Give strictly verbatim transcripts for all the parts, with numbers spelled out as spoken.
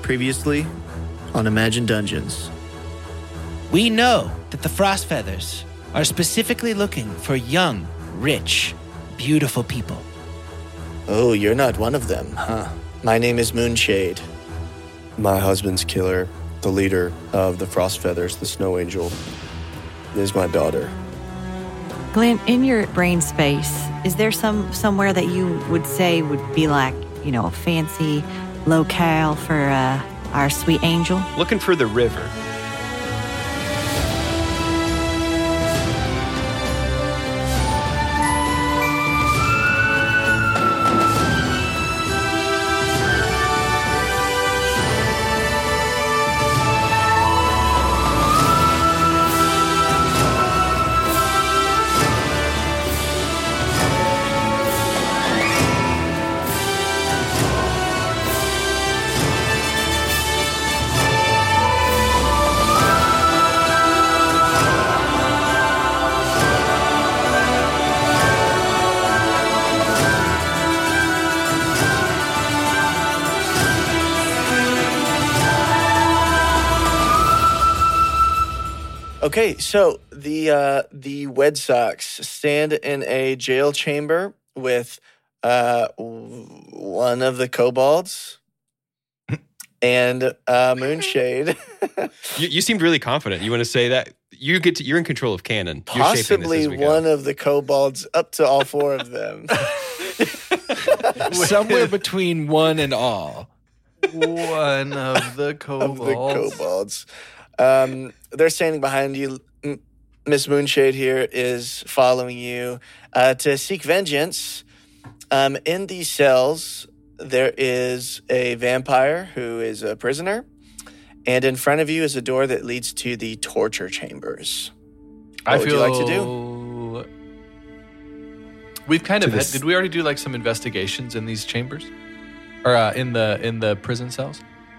Previously on Imagine Dungeons. We know that the Frostfeathers are specifically looking for young, rich, beautiful people. Oh, you're not one of them, huh? My name is Moonshade. My husband's killer, the leader of the Frostfeathers, the Snow Angel, is my daughter. Glenn, in your brain space, is there some somewhere that you would say would be like, you know, a fancy locale for uh, our sweet angel? Looking for the river. Okay, so the uh, the Wed Sox stand in a jail chamber with uh, one of the kobolds and uh, Moonshade. you, you seemed really confident. You want to say that? You get to, you're in control of canon. You're Possibly shaping this as we one go. of the kobolds, up to all four of them. Somewhere between one and all. One of the of kobolds. the kobolds. Um, they're standing behind you. M- Miss Moonshade here is following you uh, to seek vengeance. Um, in these cells, there is a vampire who is a prisoner, and in front of you is a door that leads to the torture chambers. What I would feel you like to do? We've kind To of had, this- did we already do like some investigations in these chambers, or uh, in the in the prison cells?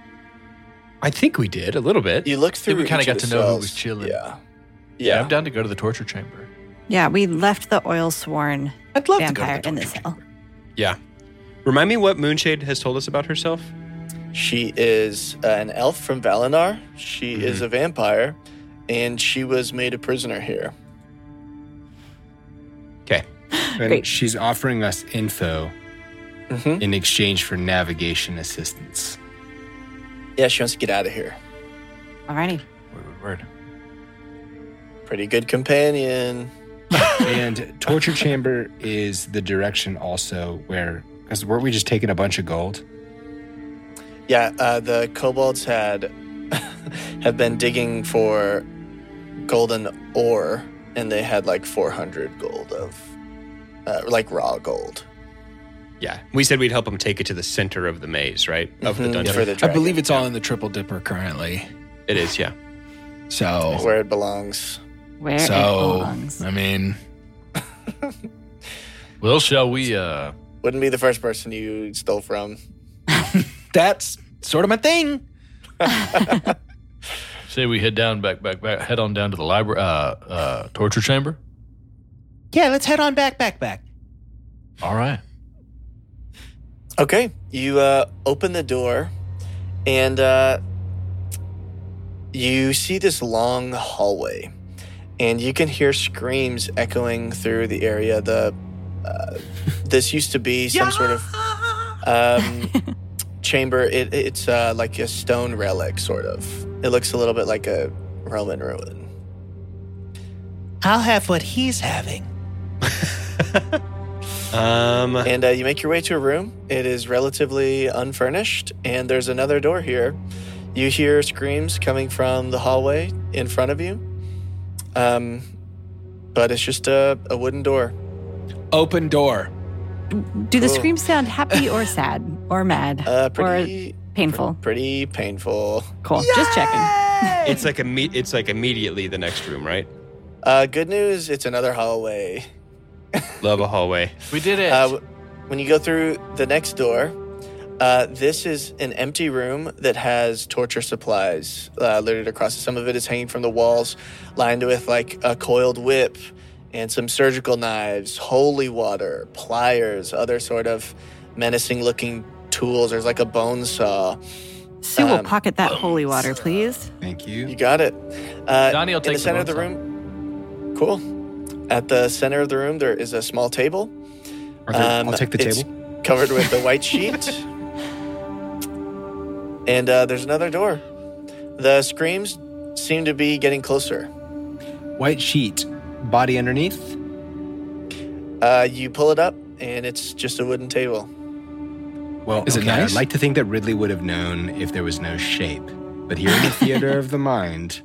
I think we did a little bit. You look through. we kinda each got of to the know who cells. was chilling. Yeah, Yeah, yeah. I'm down to go to the torture chamber. Yeah, we left the oil-sworn I'd love vampire to go in to the the cell. Yeah. Remind me what Moonshade has told us about herself. She is uh, an elf from Valinor. She Mhm. is a vampire, and she was made a prisoner here. Okay. And Great. she's offering us info Mm-hmm. in exchange for navigation assistance. Yeah, she wants to get out of here. Alrighty. Word, word, word. Pretty good companion. And torture chamber is the direction also where, because weren't we just taking a bunch of gold? Yeah, uh, the kobolds had have been digging for golden ore, and they had like four hundred gold of, uh, like raw gold. Yeah. We said we'd help them take it to the center of the maze, right? Of the Mhm, dungeon. for the I dragon, believe it's all in the Triple Dipper currently. It is, yeah. So, where it belongs. Where it so belongs. I mean, Well, shall we? uh Wouldn't be the first person you stole from. that's sort of my thing. Say we head down, back, back, back, head on down to the library, uh, uh, torture chamber. Yeah, let's head on back, back, back. All right. Okay, you uh, open the door, and uh, you see this long hallway, and you can hear screams echoing through the area. The uh, this used to be some sort of um, chamber. It, it's uh, like a stone relic, sort of. It looks a little bit like a Roman ruin. I'll have what he's having. Um, And uh, you make your way to a room. It is relatively unfurnished, and there's another door here. You hear screams coming from the hallway in front of you, um, but it's just a, a wooden door. Open door. Do the Cool. screams sound happy or sad or mad Uh, pretty or painful? Pretty painful. Cool. Just checking. it's like imme- it's like immediately the next room, right? Uh, good news, it's another hallway. Love a hallway. We did it. Uh, when you go through the next door, uh, this is an empty room that has torture supplies uh, littered across it. Some of it is hanging from the walls, lined with like a coiled whip and some surgical knives, holy water, pliers, other sort of menacing-looking tools. There's like a bone saw. Sue will Um, pocket that holy water, please. Thank You you. got it. Uh, Donnie will in take the the center of the bonus room. Cool. At the center of the room, there is a small table. Arthur, Um, I'll take the it's table. covered with a white sheet. And uh, there's another door. The screams seem to be getting closer. White sheet, body underneath. Uh, you pull it up, and it's just a wooden table. Well, Is it okay, nice? I'd like to think that Ridley would have known if there was no shape. But here in the theater of the mind,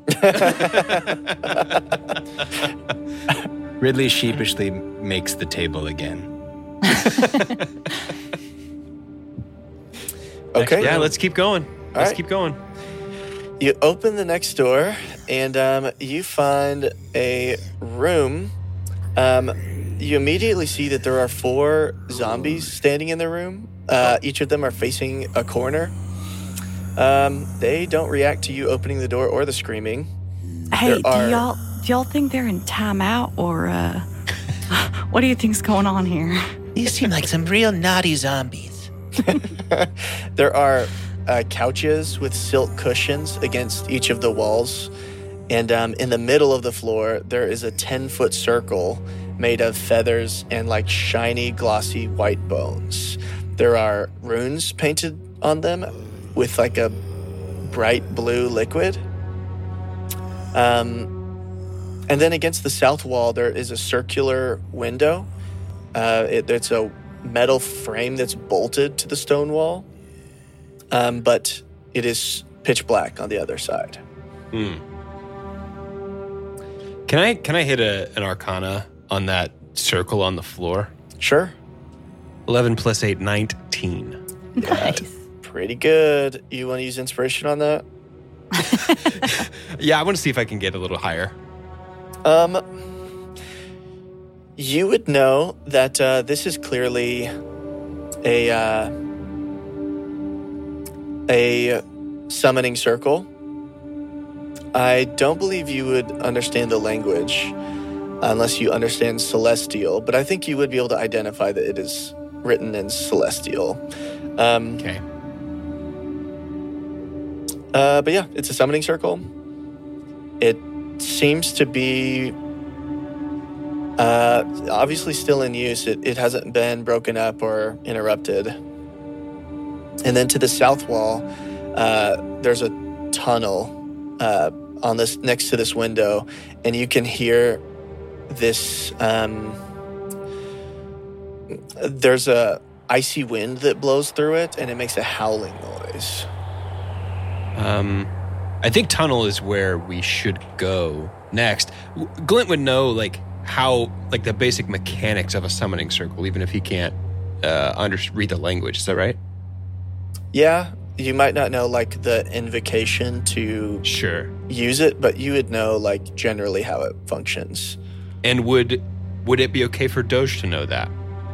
Ridley sheepishly makes the table again. Okay. Yeah, let's keep going. Let's right. keep going. You open the next door, and um, you find a room. Um, you immediately see that there are four zombies standing in the room. Uh, each of them are facing a corner. Um, they don't react to you opening the door or the screaming. Hey, There do are- y'all do y'all think they're in timeout or uh what do you think's going on here? These seem like some real naughty zombies. There are uh, couches with silk cushions against each of the walls. And um, in the middle of the floor, there is a ten-foot circle made of feathers and like shiny, glossy white bones. There are runes painted on them with like a bright blue liquid. Um, and then against the south wall, there is a circular window. Uh, it, it's a metal frame that's bolted to the stone wall, um, but it is pitch black on the other side. Hmm. Can I can I hit a, an Arcana on that circle on the floor? Sure. Eleven plus eight, nineteen. Nice. Pretty good. You want to use inspiration on that? Yeah, I want to see if I can get a little higher. Um, you would know that uh, this is clearly a uh, a summoning circle. I don't believe you would understand the language unless you understand Celestial, but I think you would be able to identify that it is written in Celestial. Um, Okay. Uh, but yeah, it's a summoning circle. It seems to be uh, obviously still in use. It, it hasn't been broken up or interrupted. And then to the south wall, uh, there's a tunnel uh, on this next to this window, and you can hear this. Um, there's a icy wind that blows through it, and it makes a howling noise. Um, I think tunnel is where we should go next. W- Glint would know like how like the basic mechanics of a summoning circle, even if he can't uh, under read the language. Is that right? Yeah, you might not know like the invocation to Sure. use it, but you would know like generally how it functions. And would would it be okay for Doge to know that?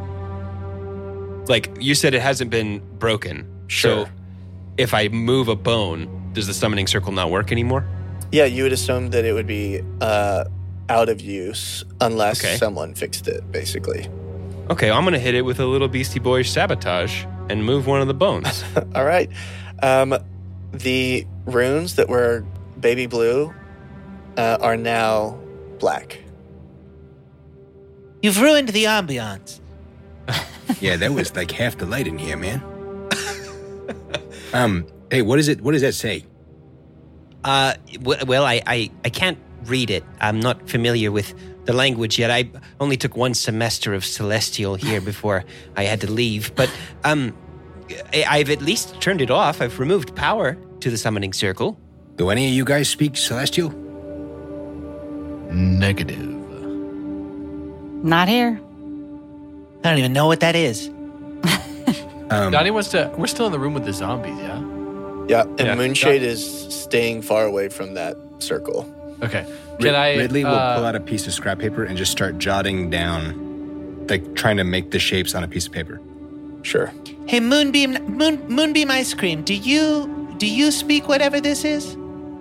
Like you said, it hasn't been broken. Sure. So if I move a bone, does the summoning circle not work anymore? Yeah, you would assume that it would be uh, out of use unless Okay. someone fixed it, basically. Okay, I'm gonna hit it with a little Beastie Boys sabotage and move one of the bones. All right. Um, the runes that were baby blue uh, are now black. You've ruined the ambiance. Yeah, that was like half the light in here, man. um, hey, what is it? What does that say? Uh, w- well, I, I, I can't read it. I'm not familiar with the language yet. I only took one semester of Celestial here before I had to leave. But um, I, I've at least turned it off. I've removed power to the summoning circle. Do any of you guys speak Celestial? Negative. Not here. I don't even know what that is. Um, Donnie wants to. We're still in the room with the zombies, yeah? Yeah, and Yeah. Moonshade is staying far away from that circle. Okay. Rid- Can I. Ridley will uh, pull out a piece of scrap paper and just start jotting down, like trying to make the shapes on a piece of paper. Sure. Hey, Moonbeam, Moon, Moonbeam Ice Cream. Do you do you speak whatever this is?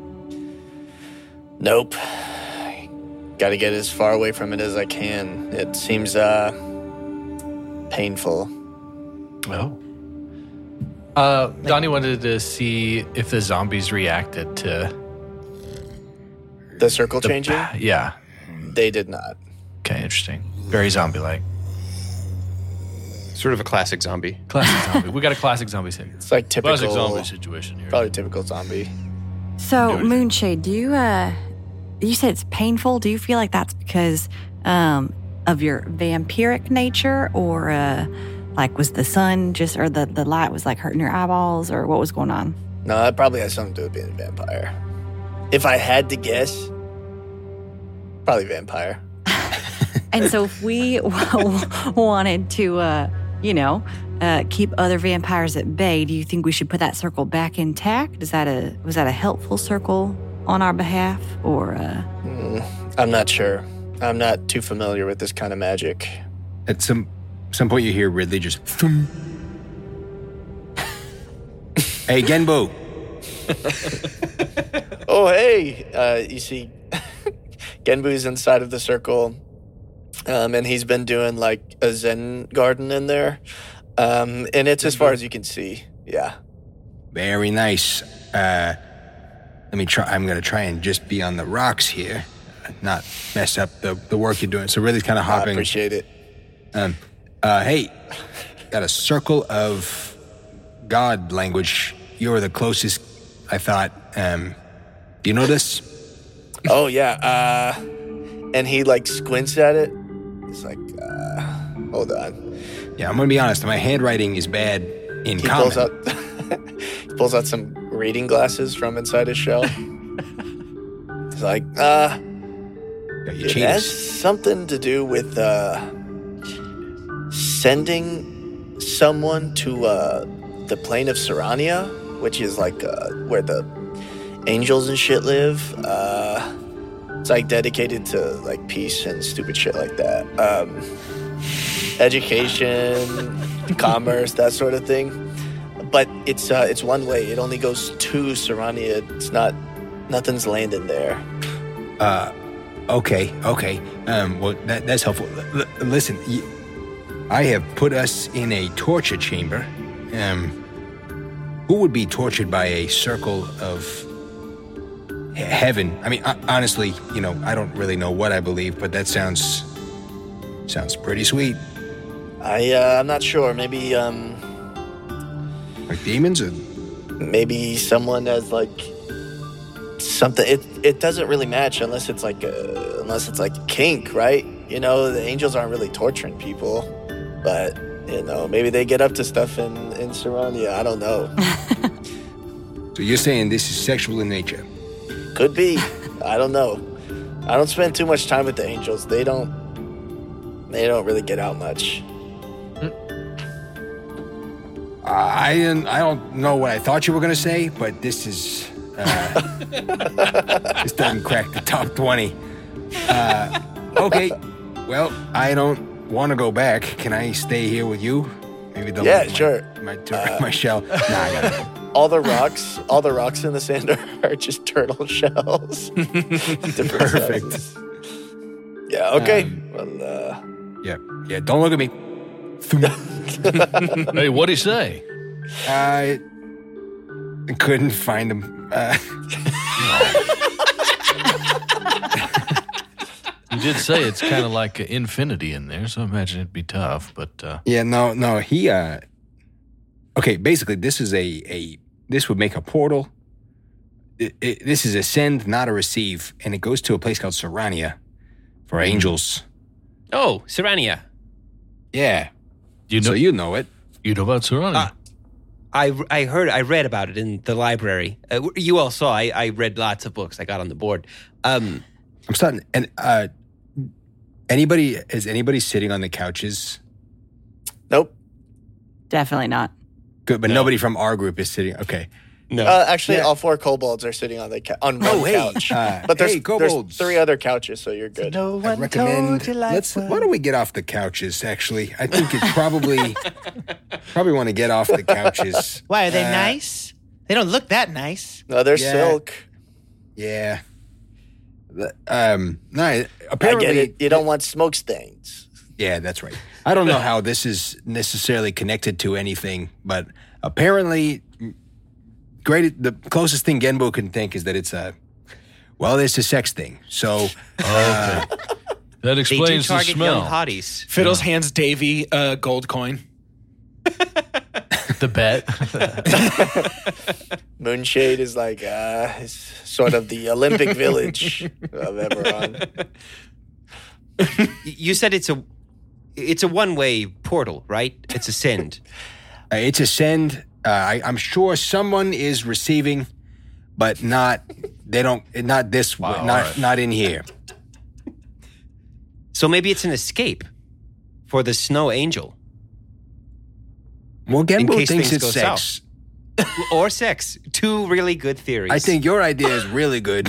Nope. Got to get as far away from it as I can. It seems uh, painful. Oh. Uh, Donnie wanted to see if the zombies reacted to The circle the, changing? Yeah. They did not. Okay, interesting. Very zombie-like. Sort of a classic zombie. Classic zombie. We got a classic zombie situation. It's like typical. Classic zombie situation here. Probably typical zombie. So, Moonshade, do you, uh, you said it's painful. Do you feel like that's because um, of your vampiric nature, or uh, like was the sun just, or the, the light was like hurting your eyeballs, or what was going on? No, that probably has something to do with being a vampire. If I had to guess, probably vampire. And so if we wanted to, uh, you know, uh, keep other vampires at bay, do you think we should put that circle back intact? Is that a was that a helpful circle on our behalf, or? Uh... Mm, I'm not sure. I'm not too familiar with this kind of magic. At some some point, you hear Ridley just. Thum. Hey, Genbo. Oh, hey! Uh, you see, Genbu's inside of the circle. Um, and he's been doing like a Zen garden in there. Um, and it's as far as you can see. Yeah. Very nice. Uh, let me try. I'm going to try and just be on the rocks here, not mess up the, the work you're doing. So Ridley's kind of hopping. I appreciate it. Um, uh, hey, got a circle of God language. You're the closest, I thought. Um, do you know this? Oh, yeah. Uh, and he like squints at it. It's like, uh, hold on. Yeah, I'm gonna be honest. My handwriting is bad in He common. pulls out, he pulls out some reading glasses from inside his shell. He's like, uh, Yeah, you it cheaters. has something to do with uh, sending someone to uh, the plane of Sarania, which is like uh, where the angels and shit live. Uh, It's like dedicated to like peace and stupid shit like that. Um, education, commerce, that sort of thing. But it's uh, it's one way. It only goes to Sarania. It's not, nothing's landing there. Uh, okay, okay. Um, well, that, that's helpful. L- l- listen, y- I have put us in a torture chamber. Um, who would be tortured by a circle of he- heaven? I mean, uh, honestly, you know, I don't really know what I believe, but that sounds sounds pretty sweet. I uh, I'm not sure. Maybe um Like demons, or maybe someone has like something. It it doesn't really match unless it's like a, unless it's like kink, right? You know, the angels aren't really torturing people, but you know, maybe they get up to stuff in in Sarania. I don't know. so you're saying this is sexual in nature? Could be. I don't know. I don't spend too much time with the angels. They don't. They don't really get out much. I didn't, I don't know what I thought you were gonna say, but this is uh, this doesn't crack the top twenty. Uh, okay, well, I don't want to go back. Can I stay here with you? Maybe the Yeah, my, sure. My tur- my shell. Nah, I gotta go. All the rocks, all the rocks in the sand are, are just turtle shells. Different Perfect. sizes. Yeah. Okay. Um, well, uh, Yeah, yeah. Don't look at me. Hey, what'd he say? I couldn't find him. Uh, You did say it's kind of like an infinity in there, so I imagine it'd be tough. But uh, yeah, no, no. He. Uh, okay, basically, this is a a. This would make a portal. It, it, this is a send, not a receive, and it goes to a place called Sarania for angels. Oh, Sarania. Yeah. you know, So you know it. you know about Sarani. Uh, I, I heard, I read about it in the library. Uh, you all saw, I, I read lots of books I got on the board. Um, I'm starting. And uh, anybody is anybody sitting on the couches? nope. Definitely not. Good, but nobody from our group is sitting. Okay. no. Uh, actually, Yeah. all four kobolds are sitting on the cou- on one Oh, hey. couch. Uh, but there's, hey, there's kobolds. three other couches, so you're good. No I one recommend. told you like Let's. what- Why don't we get off the couches? Actually, I think it's probably probably want to get off the couches. Why, are they Uh, nice? They don't look that nice. No, they're Yeah. silk. Yeah. The- Um. No. I Apparently, get it. You don't want smoke stains. Yeah, that's right. I don't know how this is necessarily connected to anything, but apparently, great. The closest thing Genbo can think is that it's a, well, it's a sex thing. So, uh, okay. That They do explains the target young smell. hotties. Fiddles hands Davy a gold coin. The bet. Moonshade is like uh, is sort of the Olympic Village of Eberron. Y- You said it's a it's a one-way portal, right? It's a send. uh, it's a send. Uh, I, I'm sure someone is receiving, but not. They don't. Not this. Wow, way, all not right. not in here. So maybe it's an escape for the Snow Angel. Well, In Genbo case thinks things it's go sex. Or sex. Two really good theories. I think your idea is really good.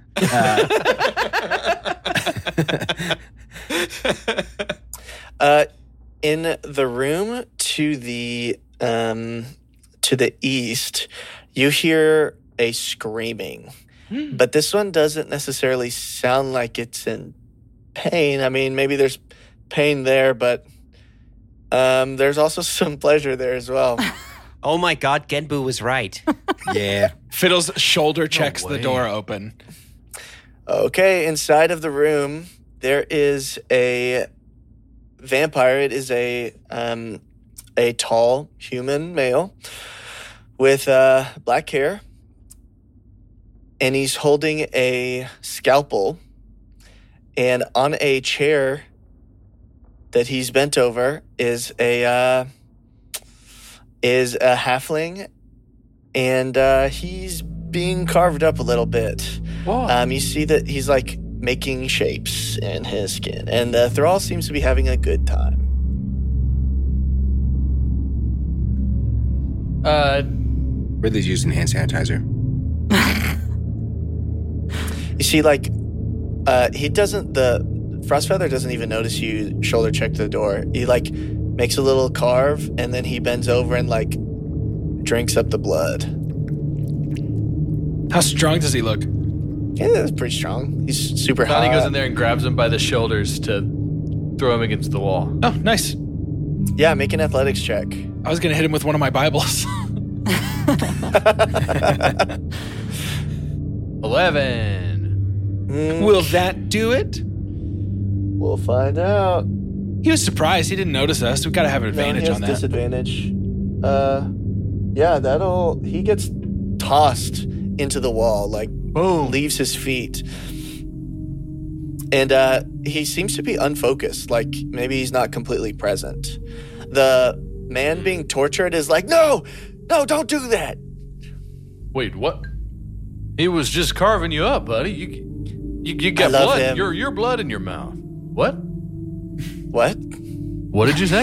Uh, in the room to the um, to the east, you hear a screaming, but this one doesn't necessarily sound like it's in pain. I mean, maybe there's pain there, but um, there's also some pleasure there as well. Oh my god, Genbu was right. Yeah. Fiddles shoulder checks the way. door open. Okay, inside of the room, there is a vampire. It is a um, a tall human male with uh, black hair, and he's holding a scalpel. And on a chair that he's bent over is a uh, is a halfling, and uh, he's being carved up a little bit. Um, you see that he's like making shapes in his skin, and the Thrall seems to be having a good time. Uh, Ridley's using hand sanitizer. You see, like, uh, he doesn't, the Frostfeather doesn't even notice you shoulder check the door. He, like, makes a little carve, and then he bends over and, like, drinks up the blood. How strong does he look? Yeah, that's pretty strong. He's super hot. Donnie goes in there and grabs him by the shoulders to throw him against the wall. Oh, nice. Yeah, make an athletics check. I was going to hit him with one of my Bibles. Eleven. Mm, Will that do it? we'll find out. He was surprised. He didn't notice us. We've got to have an No, he advantage has on that. disadvantage. Uh, yeah, that'll. He gets tossed into the wall, like boom, leaves his feet, and uh, he seems to be unfocused. Like maybe he's not completely present. The man being tortured is like, no, no, don't do that. Wait, what? He was just carving you up, buddy. You, you, you got I love blood. him. Your, your blood in your mouth. What? What? What did you say?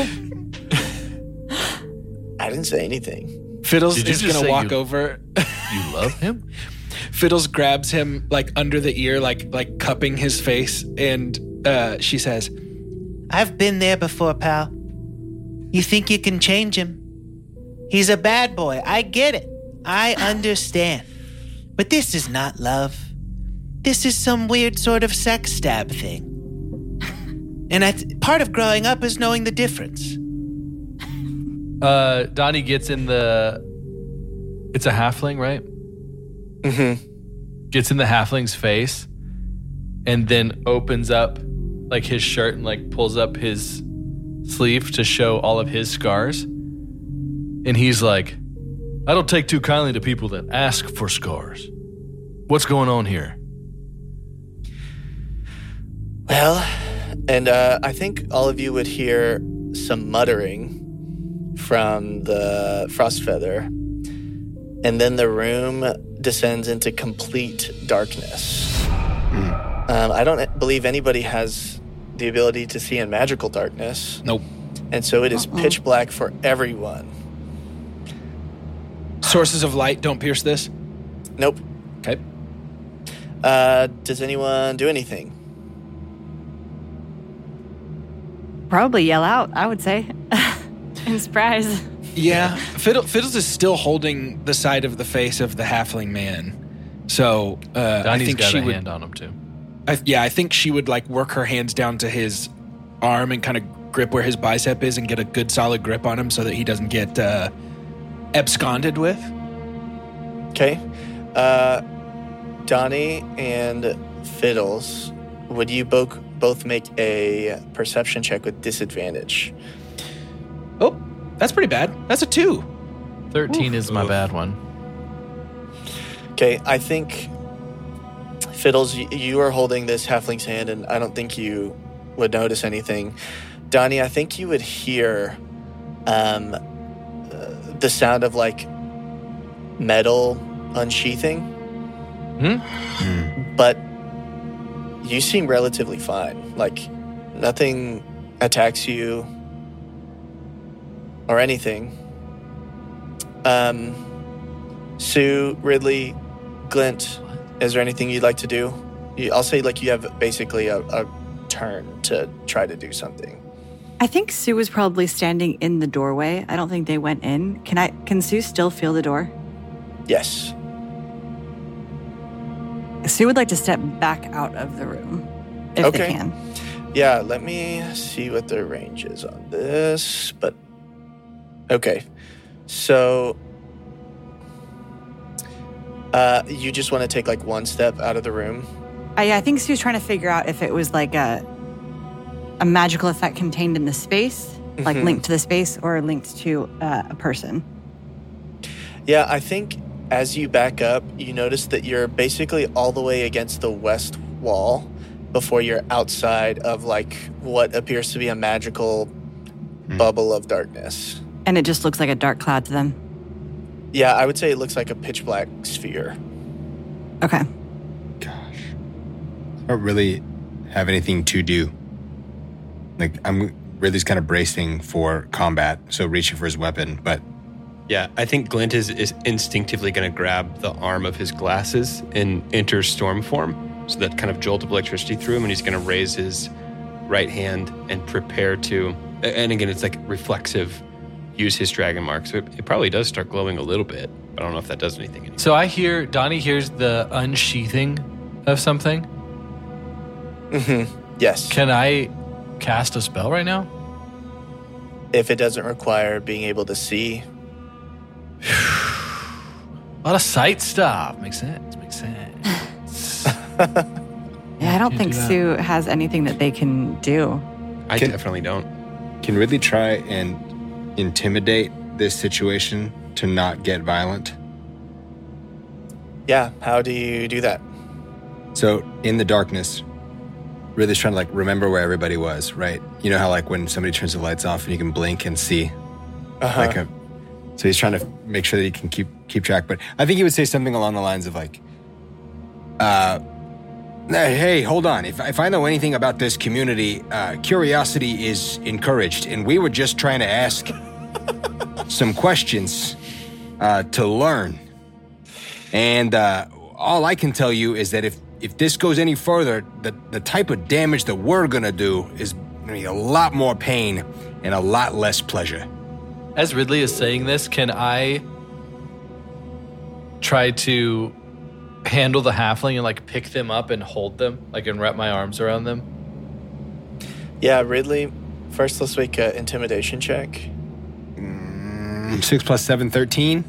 I didn't say anything. Fiddles Did you is just going to say walk you- over. You love him? Fiddles grabs him like under the ear, like like cupping his face, and uh, she says, I've been there before, pal. You think you can change him? He's a bad boy. I get it. I understand. But this is not love. This is some weird sort of sex stab thing. And I th- part of growing up is knowing the difference. Uh, Donnie gets in the... It's a halfling, right? Mm-hmm. Gets in the halfling's face and then opens up like his shirt and like pulls up his sleeve to show all of his scars. And he's like, I don't take too kindly to people that ask for scars. What's going on here? Well, and uh, I think all of you would hear some muttering from the Frostfeather, and then the room descends into complete darkness. Mm. Um, I don't believe anybody has the ability to see in magical darkness. Nope. And so it is pitch black for everyone. Sources of light don't pierce this. Nope. Okay. Uh, does anyone do anything? Probably yell out, I would say. In surprise. Yeah. Fiddle, Fiddles is still holding the side of the face of the halfling man. So uh, I Donnie's think got she a would. hand on him too. I, yeah, I think she would like work her hands down to his arm and kind of grip where his bicep is and get a good solid grip on him so that he doesn't get uh, absconded with. Okay. Uh, Donnie and Fiddles, would you both both make a perception check with disadvantage? Oh, that's pretty bad. That's a two. thirteen Oof. Is my bad one. Okay, I think, Fiddles, you, you are holding this halfling's hand, and I don't think you would notice anything. Donnie, I think you would hear um, uh, the sound of, like, metal unsheathing. Hmm? But you seem relatively fine. Like, nothing attacks you or anything. Um, Sue, Ridley, Glint, is there anything you'd like to do? You, I'll say, like, you have basically a, a turn to try to do something. I think Sue was probably standing in the doorway. I don't think they went in. Can I? Can Sue still feel the door? Yes. Sue would like to step back out of the room, if Okay. they can. Yeah, let me see what the range is on this, but... Okay. So... Uh, you just want to take, like, one step out of the room? I, I think Sue's trying to figure out if it was like a a magical effect contained in the space, like Mhm. linked to the space, or linked to uh, a person. Yeah, I think as you back up, you notice that you're basically all the way against the west wall before you're outside of, like, what appears to be a magical Mm. bubble of darkness. And it just looks like a dark cloud to them. Yeah, I would say it looks like a pitch black sphere. Okay. Gosh. I don't really have anything to do. Like, I'm really kind of bracing for combat, so reaching for his weapon, but Yeah, I think Glint is, is instinctively going to grab the arm of his glasses and enter storm form. So that kind of jolt of electricity through him, and he's going to raise his right hand and prepare to, and again, it's like reflexive, use his dragon mark. So it, it probably does start glowing a little bit. I don't know if that does anything anymore. So I hear, Donnie hears the unsheathing of something. Mm-hmm. Yes. Can I cast a spell right now? If it doesn't require being able to see. A lot of sight stuff. Makes sense. Makes sense. Yeah, I don't Can't think do that. Sue has anything that they can do. I Can- definitely don't. can Ridley try and intimidate this situation to not get violent? Yeah, how do you do that? So in the darkness, Ridley's trying to like remember where everybody was, right? You know how like when somebody turns the lights off and you can blink and see, Uh-huh. like a. So he's trying to make sure that he can keep keep track. But I think he would say something along the lines of like, uh, "Hey, hold on. If if I know anything about this community, uh, curiosity is encouraged, and we were just trying to ask some questions uh, to learn. And uh, all I can tell you is that if if this goes any further, the the type of damage that we're gonna do is gonna be a lot more pain and a lot less pleasure." As Ridley is saying this, can I try to handle the halfling and like pick them up and hold them, like and wrap my arms around them? Yeah, Ridley, first let's make an intimidation check. Mm, six plus seven, thirteen.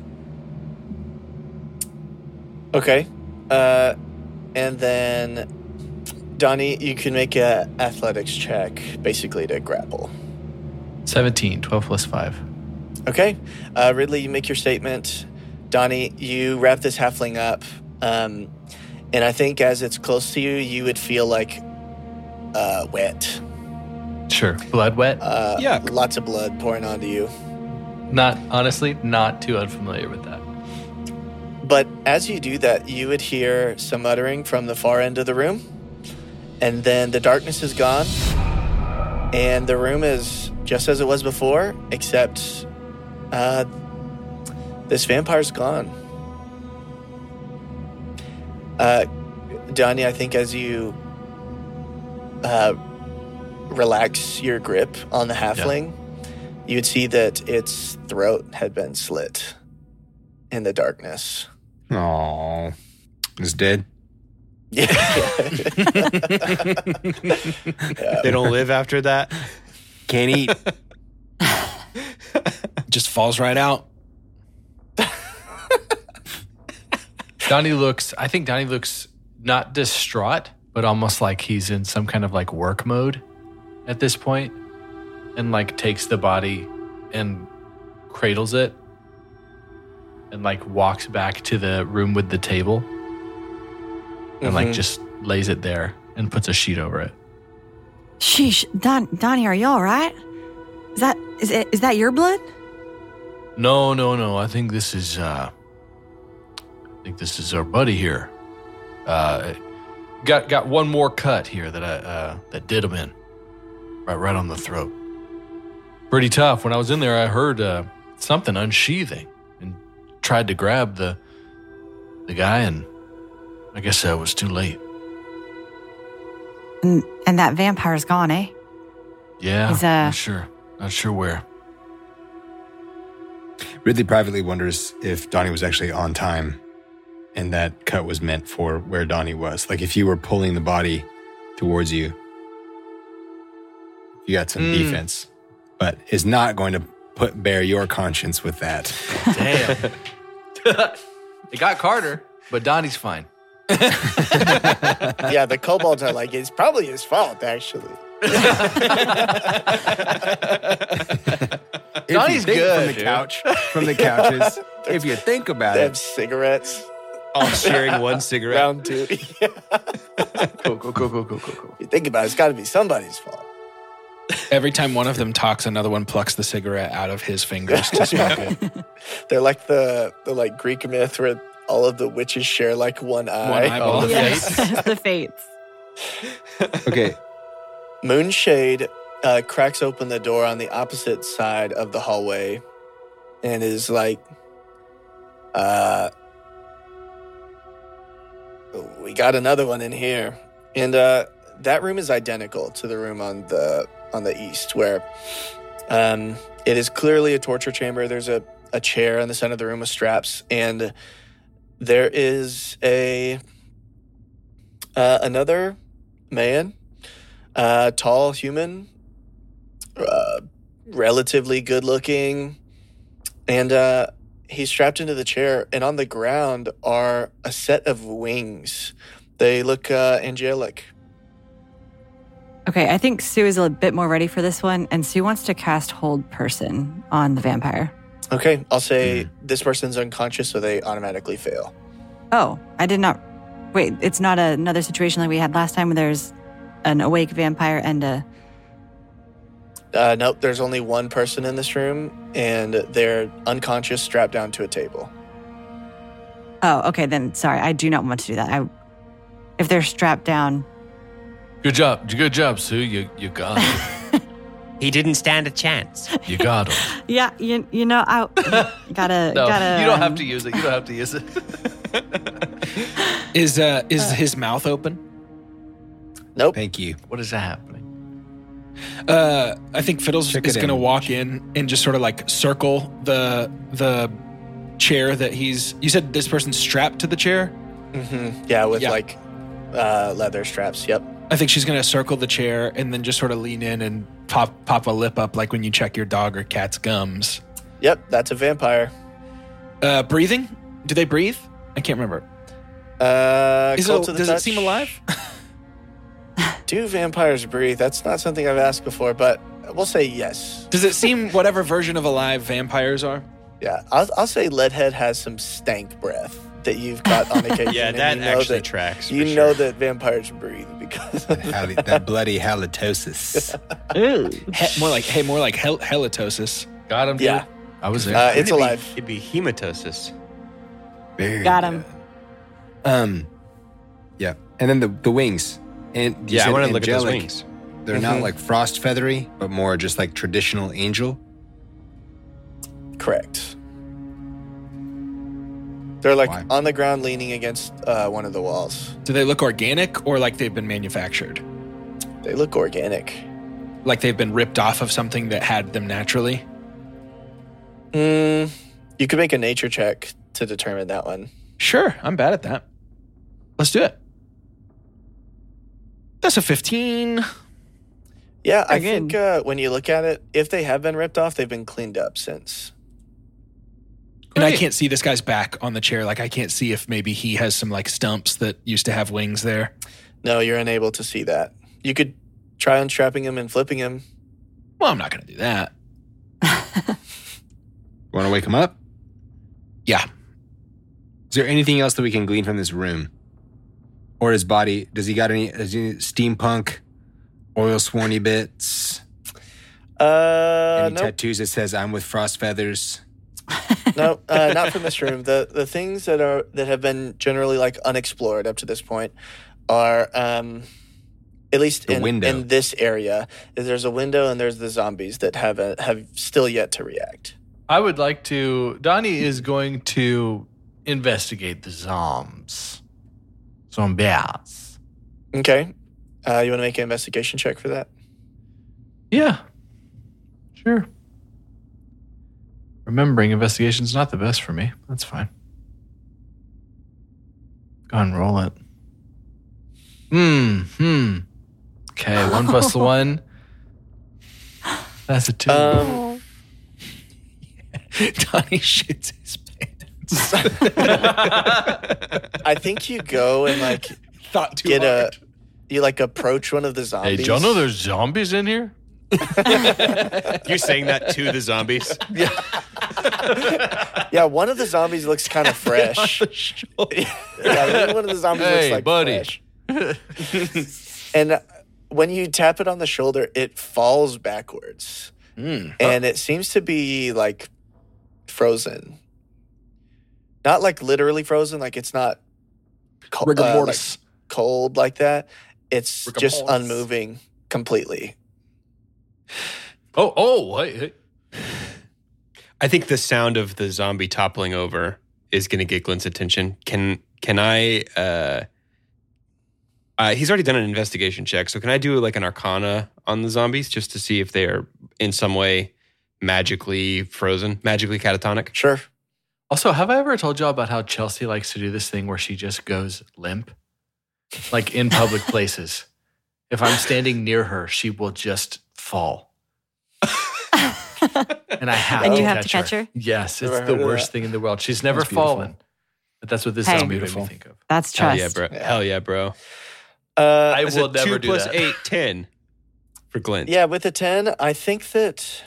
Okay. Uh, and then, Donnie, you can make a athletics check, basically to grapple. seventeen, twelve plus five. Okay. Uh, Ridley, you make your statement. Donnie, you wrap this halfling up. Um, and I think as it's close to you, you would feel like uh, wet. Sure. Blood wet? Uh, Yeah. Lots of blood pouring onto you. Not, honestly, not too unfamiliar with that. But as you do that, you would hear some muttering from the far end of the room. And then the darkness is gone. And the room is just as it was before, except uh, this vampire's gone. Uh, Donnie, I think as you uh, relax your grip on the halfling, you'd see that its throat had been slit in the darkness. Aww. It's dead. Yeah. They don't live after that. Can't eat. Just falls right out. Donnie looks, I think Donnie looks not distraught, but almost like he's in some kind of like work mode at this point, and like takes the body and cradles it and like walks back to the room with the table and Mm-hmm. like just lays it there and puts a sheet over it. Sheesh, Don, Donnie, are you all right? Is that is it, is that your blood? No, no, no. I think this is, uh, I think this is our buddy here. Uh, got got one more cut here that I uh, that did him in, right right on the throat. Pretty tough. When I was in there, I heard uh, something unsheathing and tried to grab the the guy, and I guess I was too late. And, and that vampire's gone, eh? Yeah, He's, uh, not sure, not sure where. Ridley privately wonders if Donnie was actually on time and that cut was meant for where Donnie was. Like if you were pulling the body towards you, you got some Mm. defense, but is not going to put bear your conscience with that. Damn. It got Carter, but Donnie's fine. Yeah, the kobolds are like, it's probably his fault, actually. If you Donnie's think good, from the dude. couch, from the couches. If you think about They have it, cigarettes. All sharing one cigarette. Round two. Yeah. Go, go, go, go, go, go, go. You think about it, it's got to be somebody's fault. Every time one of them talks, another one plucks the cigarette out of his fingers to smoke it. They're like the the like Greek myth where all of the witches share like one eye. One eyeball. the Yes, the fates. okay, Moonshade uh, cracks open the door on the opposite side of the hallway and is like, uh, we got another one in here. And uh, that room is identical to the room on the on the east, where um, it is clearly a torture chamber. There's a, a chair in the center of the room with straps, and there is a uh, another man, uh, tall human, uh, relatively good looking, and uh, he's strapped into the chair. And on the ground are a set of wings. They look uh, angelic. Okay, I think Sue is a bit more ready for this one, and Sue wants to cast Hold Person on the vampire. Okay, I'll say this person's unconscious, so they automatically fail. Oh, I did not. Wait, it's not a, another situation like we had last time where there's an awake vampire and a. Uh, nope, there's only one person in this room, and they're unconscious, strapped down to a table. Oh, okay, then sorry, I do not want to do that. I, if they're strapped down. Good job. Good job, Sue. You you got it. He didn't stand a chance. You got him. Yeah, you you know I gotta No, gotta. you don't have um, to use it. You don't have to use it. Is uh is his mouth open? Nope. thank you. What is happening? Uh, I think Fiddles Check is it going to in. walk in and just sort of like circle the the chair that he's. You said this person's strapped to the chair. Mm-hmm. Yeah, with Yeah. like uh, leather straps. Yep. I think she's going to circle the chair and then just sort of lean in and pop pop a lip up like when you check your dog or cat's gums. Yep, that's a vampire. Uh, breathing? Do they breathe? I can't remember. Uh, Is cold it, to the does it touch. seem alive? Do vampires breathe? That's not something I've asked before, but we'll say yes. Does it seem whatever version of alive vampires are? Yeah, I'll, I'll say Leadhead has some stank breath that you've got on occasion. Yeah, and that you know actually that, tracks. You for know sure. that vampires breathe because Hal- that bloody halitosis. He, more like hey, more like hel- halitosis. Got him. Yeah. Dude? I was there. uh, it's It'd be- alive. It'd be hematosis. Very Got him. good. Um, yeah, and then the the wings. And you Yeah, I said want to look at those angelic. wings. They're Mhm. not like frost feathery, but more just like traditional angel. Correct. They're like Why? on the ground leaning against uh, one of the walls. Do they look organic or like they've been manufactured? They look organic. Like they've been ripped off of something that had them naturally? Mm, you could make a nature check to determine that one. Sure, I'm bad at that. Let's do it. That's a fifteen. Yeah, I Again. think uh, when you look at it, if they have been ripped off, they've been cleaned up since. And I Great. can't see this guy's back on the chair. Like, I can't see if maybe he has some, like, stumps that used to have wings there. No, you're unable to see that. You could try unstrapping him and flipping him. Well, I'm not going to do that. Want to wake him up? Yeah. Is there anything else that we can glean from this room? Or his body? Does he got any, does he steampunk, oil swarmy bits? Uh, Any nope. tattoos that says "I'm with Frost Feathers"? No, uh, not from this room. The the things that are that have been generally like unexplored up to this point are, um, at least The in, window. in this area, is there's a window and there's the zombies that have a, have still yet to react. I would like to. Donnie is going to investigate the zombs. Zombies. Okay, uh, you want to make an investigation check for that? Yeah. Sure. Remembering investigation's not the best for me. That's fine. Go ahead and roll it. Hmm. Hmm. Okay, one plus the one. That's a two. Um, Donnie shits his pants. I think you go and like Thought too get hard. a you like approach one of the zombies. hey, do y'all know there's zombies in here? You saying that to the zombies? Yeah, one of the zombies looks kind of fresh. Yeah, one of the zombies Hey, looks like buddy. fresh. And when you tap it on the shoulder, it falls backwards. And it seems to be like frozen. Not like literally frozen, like it's not co- Rigor uh, mortis. like cold like that. It's Rigor just mortis. unmoving completely. Oh, oh, hey, hey. I think the sound of the zombie toppling over is going to get Glint's attention. Can can I? Uh, uh, he's already done an investigation check, so can I do like an Arcana on the zombies just to see if they are in some way magically frozen, magically catatonic? Sure. Also, have I ever told y'all about how Chelsea likes to do this thing where she just goes limp? Like in public places. If I'm standing near her, she will just fall. And I have And to you catch have to catch her? Yes, Never it's heard the of worst that. thing in the world. She's never That's beautiful. fallen. But that's what this Hey. zombie made me Beautiful. think of. That's Hell trust. yeah, bro! Hell yeah, bro! Uh, I That's will a never two do plus that. eight, ten for Glint. Yeah, with a ten, I think that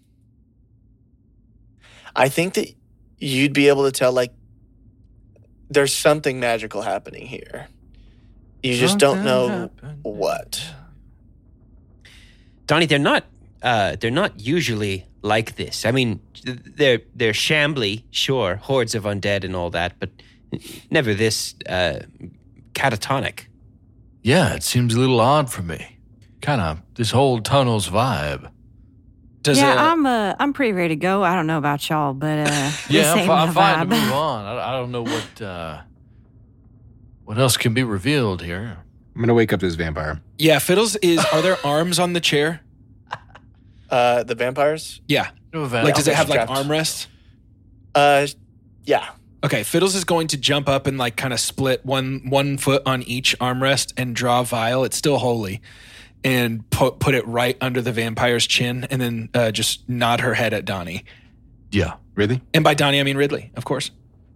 I think that you'd be able to tell like there's something magical happening here. You just don't know what. Donnie, they're not uh, they're not usually like this. I mean, they're they're shambly, sure, hordes of undead and all that, but never this uh, catatonic. Yeah, it seems a little odd for me. Kind of this whole tunnel's vibe. Does yeah, a- I'm uh, I'm pretty ready to go. I don't know about y'all, but uh, Yeah, this I'm, ain't fi- my I'm fine to vibe. move on. I, I don't know what uh, what else can be revealed here. I'm gonna wake up this vampire. yeah, Fiddles is. Are there arms on the chair? Uh, the vampires? Yeah. No Like, does it have like strapped. armrests? Uh, yeah. Okay, Fiddles is going to jump up and like kind of split one one foot on each armrest and draw a vial. It's still holy, and put put it right under the vampire's chin, and then uh, just nod her head at Donnie. Yeah. Really? And by Donnie, I mean Ridley, of course.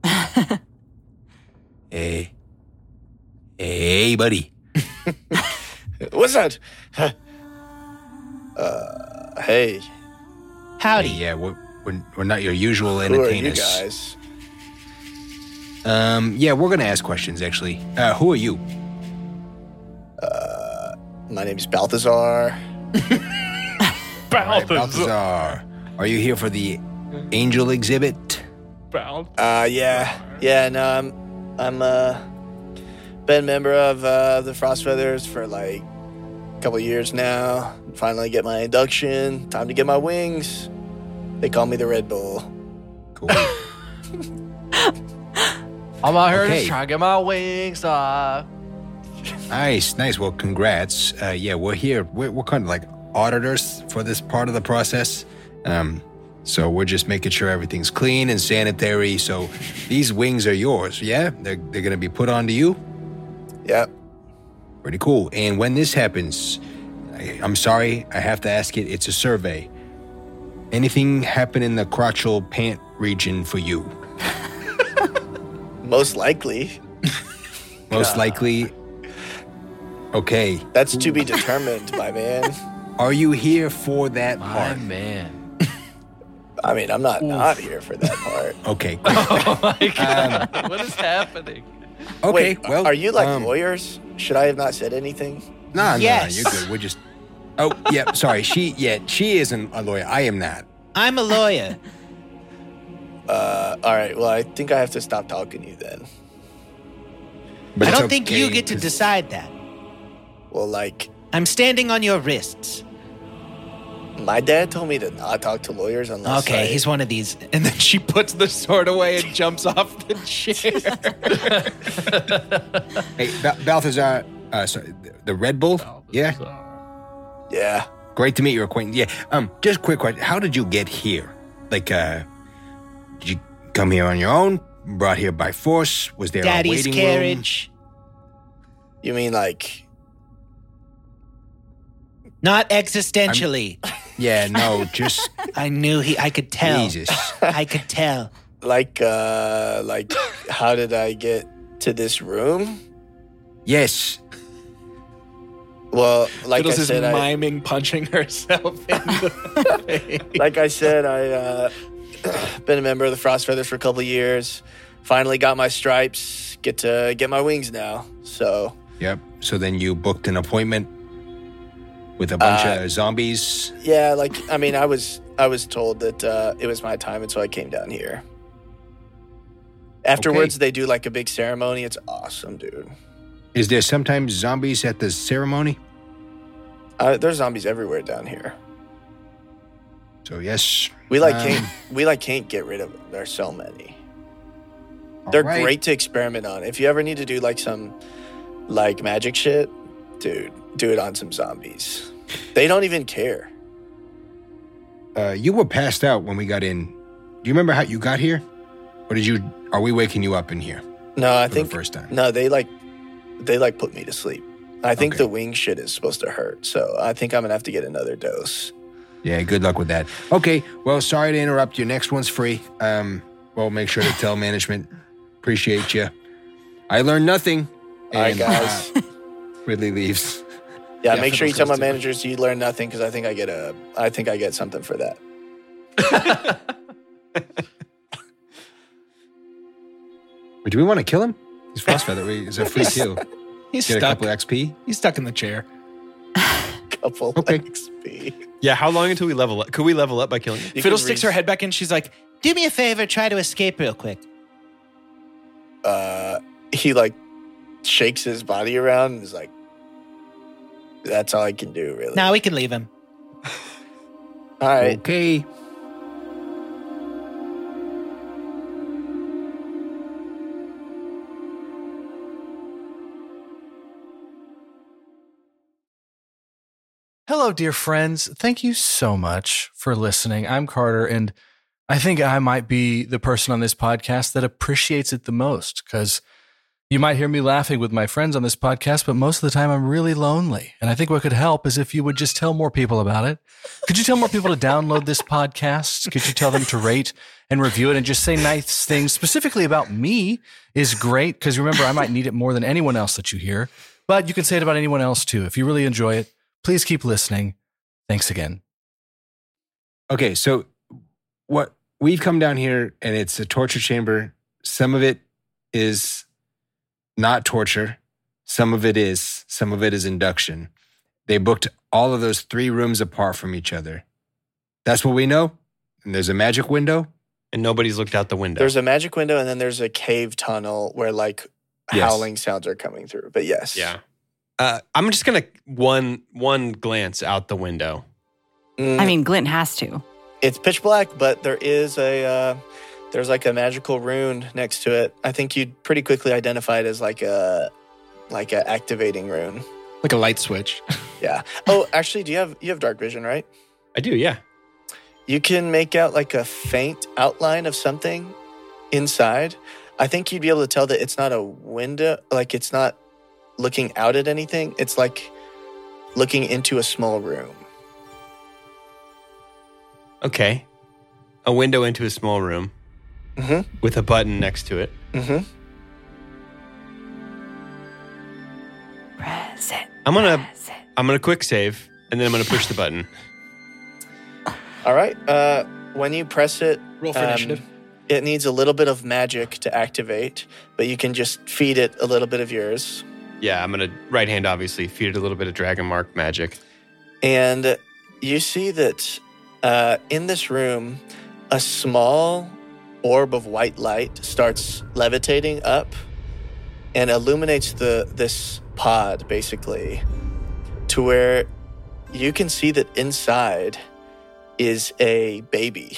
Hey, hey, buddy. What's that? uh, hey, Hey, yeah, we're, we're we're not your usual who are you entertainers. guys? Um, yeah, we're gonna ask questions actually. Uh, who are you? My name's Balthazar. Alright, Balthazar. Are you here for the angel exhibit? Uh, yeah, yeah. No, I'm, I'm uh, been a member of uh, the Frost Feathers for like a couple years now. Finally get my induction. Time to get my wings. They call me the Red Bull. Cool. I'm out here Okay. just trying to get my wings off. Nice, nice. Well, congrats. Uh, yeah, we're here. We're, we're kind of like auditors for this part of the process. Um, so we're just making sure everything's clean and sanitary. So these wings are yours, yeah? They're, they're going to be put onto you? Yep. Pretty cool. And when this happens, I, I'm sorry, I have to ask it. It's a survey. Anything happen in the crotchal pant region for you? Most likely. Most likely. Okay. That's to be determined, my man. Are you here for that My part? man. I mean, I'm not not here for that part. Okay. Cool. Oh my god. What is happening? Okay. Wait, well, are you like um, lawyers? Should I have not said anything? Nah, Yes. nah, you're good. We're just. Oh, yeah. Sorry. She. Yeah. She isn't a lawyer. I am not. I'm a lawyer. Uh, all right. Well, I think I have to stop talking to you then. But I it's don't think okay, you get to 'cause- decide that. Well, like I'm standing on your wrists. my dad told me to not talk to lawyers unless. Okay, I, he's one of these. And then she puts the sword away and jumps off the chair. Hey, Ba- Balthazar. Uh, sorry, the, the Red Bull. Yeah. Yeah. Great to meet your acquaintance. Yeah. Um. Just a quick question. How did you get here? Like, uh, did you come here on your own? Brought here by force? Was there Daddy's a waiting carriage. You mean like? Not existentially. room? Yeah. No. Just I knew he. I could tell. Jesus. I could tell. Like, uh, like, how did I get to this room? Yes. Well, like Fiddles I is said, I, miming punching herself in the face. like I said, I uh, been a member of the Frost Feathers for a couple of years. Finally got my stripes. Get to get my wings now. So Yep. So then you booked an appointment with a bunch Uh, of zombies. yeah, like I mean, I was I was told that uh, it was my time, and so I came down here. Afterwards, they do like a big ceremony. It's awesome, dude. Is there sometimes zombies at the ceremony? Uh, there's zombies everywhere down here. So yes. We like Um, can't we like can't get rid of them. There's so many. all They're right. great to experiment on. If you ever need to do like some like magic shit, dude, do it on some zombies. They don't even care. Uh, you were passed out when we got in. Do you remember how you got here? Or did you? Are we waking you up in here No, I for think the first time? no, they like they like put me to sleep. I think Okay. the wing shit is supposed to hurt, so I think I'm gonna have to get another dose. Yeah. Good luck with that. Okay. Well, sorry to interrupt. Your next one's free. Um. Well, make sure to tell management. Appreciate you. I learned nothing. All right, And, guys. uh, Ridley leaves. Yeah, Yeah, make for sure you those tell my guys too. managers you learn nothing because I think I get a I think I get something for that. Wait, do we want to kill him? He's frost feather. We- It's a free kill. He's Get a stuck. couple X P. He's stuck in the chair. Couple Okay. X P. Yeah, how long until we level up? Could we level up by killing it? You Fiddle can sticks re- her head back in. She's like, Do me a favor. Try to escape real quick. Uh, he like shakes his body around and is like, "That's all I can do, really." Now we can leave him. All right. Okay. Hello, dear friends. Thank you so much for listening. I'm Carter, and I think I might be the person on this podcast that appreciates it the most because you might hear me laughing with my friends on this podcast, but most of the time I'm really lonely. And I think what could help is if you would just tell more people about it. Could you tell more people to download this podcast? Could you tell them to rate and review it and just say nice things specifically about me is great because remember, I might need it more than anyone else that you hear, but you can say it about anyone else too. If you really enjoy it, please keep listening. Thanks again. Okay, so what we've come down here and it's a torture chamber. Some of it is not torture. Some of it is. Some of it is induction. They booked all of those three rooms apart from each other. That's what we know. And there's a magic window. And nobody's looked out the window. There's a magic window, and then there's a cave tunnel where like Yes. howling sounds are coming through. But yes, yeah. Uh, I'm just gonna one one glance out the window. Mm, I mean, Glint has to. it's pitch black, but there is a uh, there's like a magical rune next to it. I think you'd pretty quickly identify it as like a like a activating rune. like a light switch. Yeah. Oh, actually, do you have you have dark vision, right? I do, yeah. You can make out like a faint outline of something inside. I think you'd be able to tell that it's not a window, like it's not looking out at anything. It's like looking into a small room. Okay. A window into a small room Mm-hmm. with a button next to it. Mm-hmm. I'm gonna I'm gonna quick save, and then I'm gonna push the button. All right. Uh, when you press it, Roll for um, initiative. it needs a little bit of magic to activate, but you can just feed it a little bit of yours. Yeah, I'm gonna right hand obviously feed it a little bit of dragon mark magic. And you see that uh, in this room, a small orb of white light starts levitating up and illuminates the this pod, basically, to where you can see that inside is a baby.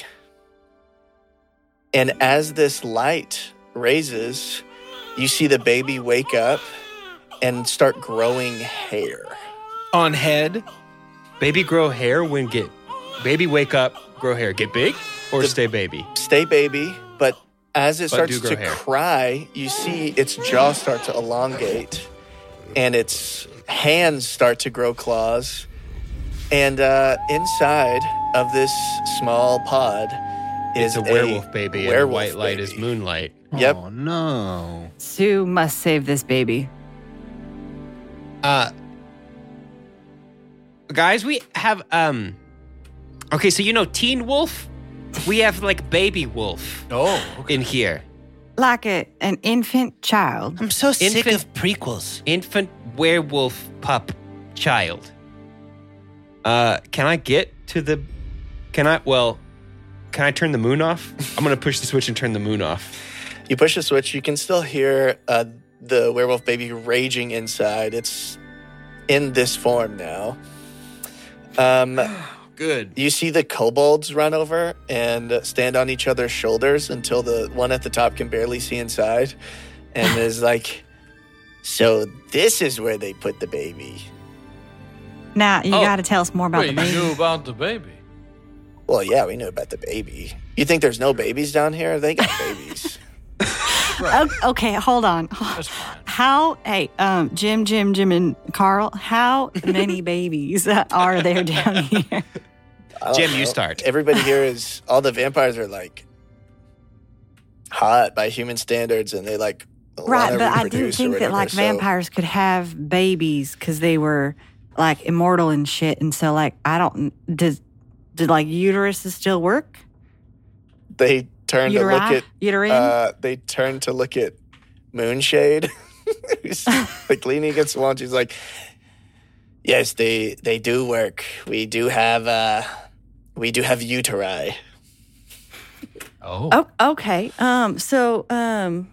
And as this light raises, you see the baby wake up and start growing hair. On head. Baby grow hair when get baby wake up, grow hair, get big or The- stay baby. Stay baby, but as it But starts do grow to hair. cry, you see its jaw start to elongate and its hands start to grow claws. And uh, inside of this small pod is It's a werewolf baby, and the werewolf white light baby. is moonlight. Yep. Oh, no. Sue must save this baby. Uh, guys, we have um. Okay, so you know Teen Wolf, we have like Baby Wolf Oh, okay. in here. Like a, an infant child. I'm so sick Infant- of prequels. Infant werewolf pup child. Uh, can I get to the? Can I? Well, can I turn the moon off? I'm gonna push the switch and turn the moon off. You push the switch, you can still hear uh, the werewolf baby raging inside. It's in this form now. Um, Good. you see the kobolds run over and stand on each other's shoulders until the one at the top can barely see inside and is like, so this is where they put the baby. Now, you Oh. got to tell us more about Wait, the baby. you knew about the baby? Well, yeah, we knew about the baby. You think there's no babies down here? They got babies. O- okay, hold on. That's fine. How, hey, um, Jim, Jim, Jim, and Carl, how many babies are there down here? I don't Jim, you know. start. Everybody here is, all the vampires are like hot by human standards and they like Right, wanna but I didn't reproduce or think that whatever, like so- vampires could have babies because they were like immortal and shit. And so, like, I don't, did, did like uteruses still work? They turn to Uteri? look at Uterine? uh, they turn to look at Moonshade, who's like leaning against the wall. And she's like, "Yes, they they do work. We do have uh, we do have uteri." Oh. Oh, okay. Um, so, um,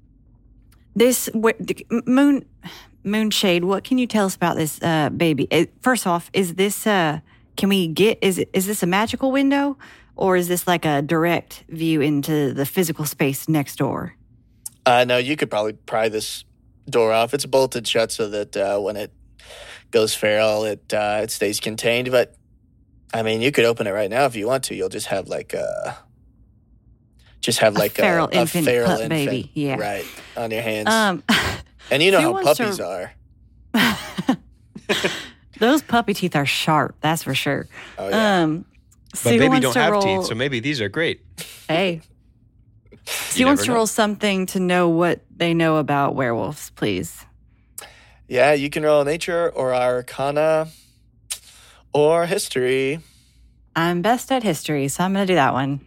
this wh- the- moon, Moonshade. What can you tell us about this uh baby? It, first off, is this uh, can we get? Is it is this a magical window, or is this like a direct view into the physical space next door? Uh, no, you could probably pry this door off. It's bolted shut so that uh, when it goes feral, it uh, it stays contained. But I mean, you could open it right now if you want to. You'll just have like a just have A like feral a, infant a feral pup infant, baby, yeah. right on your hands. Um, and you know who how wants to- puppies are. those puppy teeth are sharp. That's for sure. Oh yeah. Um, But Sue baby wants don't to have roll, teeth, so maybe these are great. Hey. Sue You wants never to know. roll something to know what they know about werewolves, please. Yeah, you can roll nature or arcana or history. I'm best at history, so I'm going to do that one.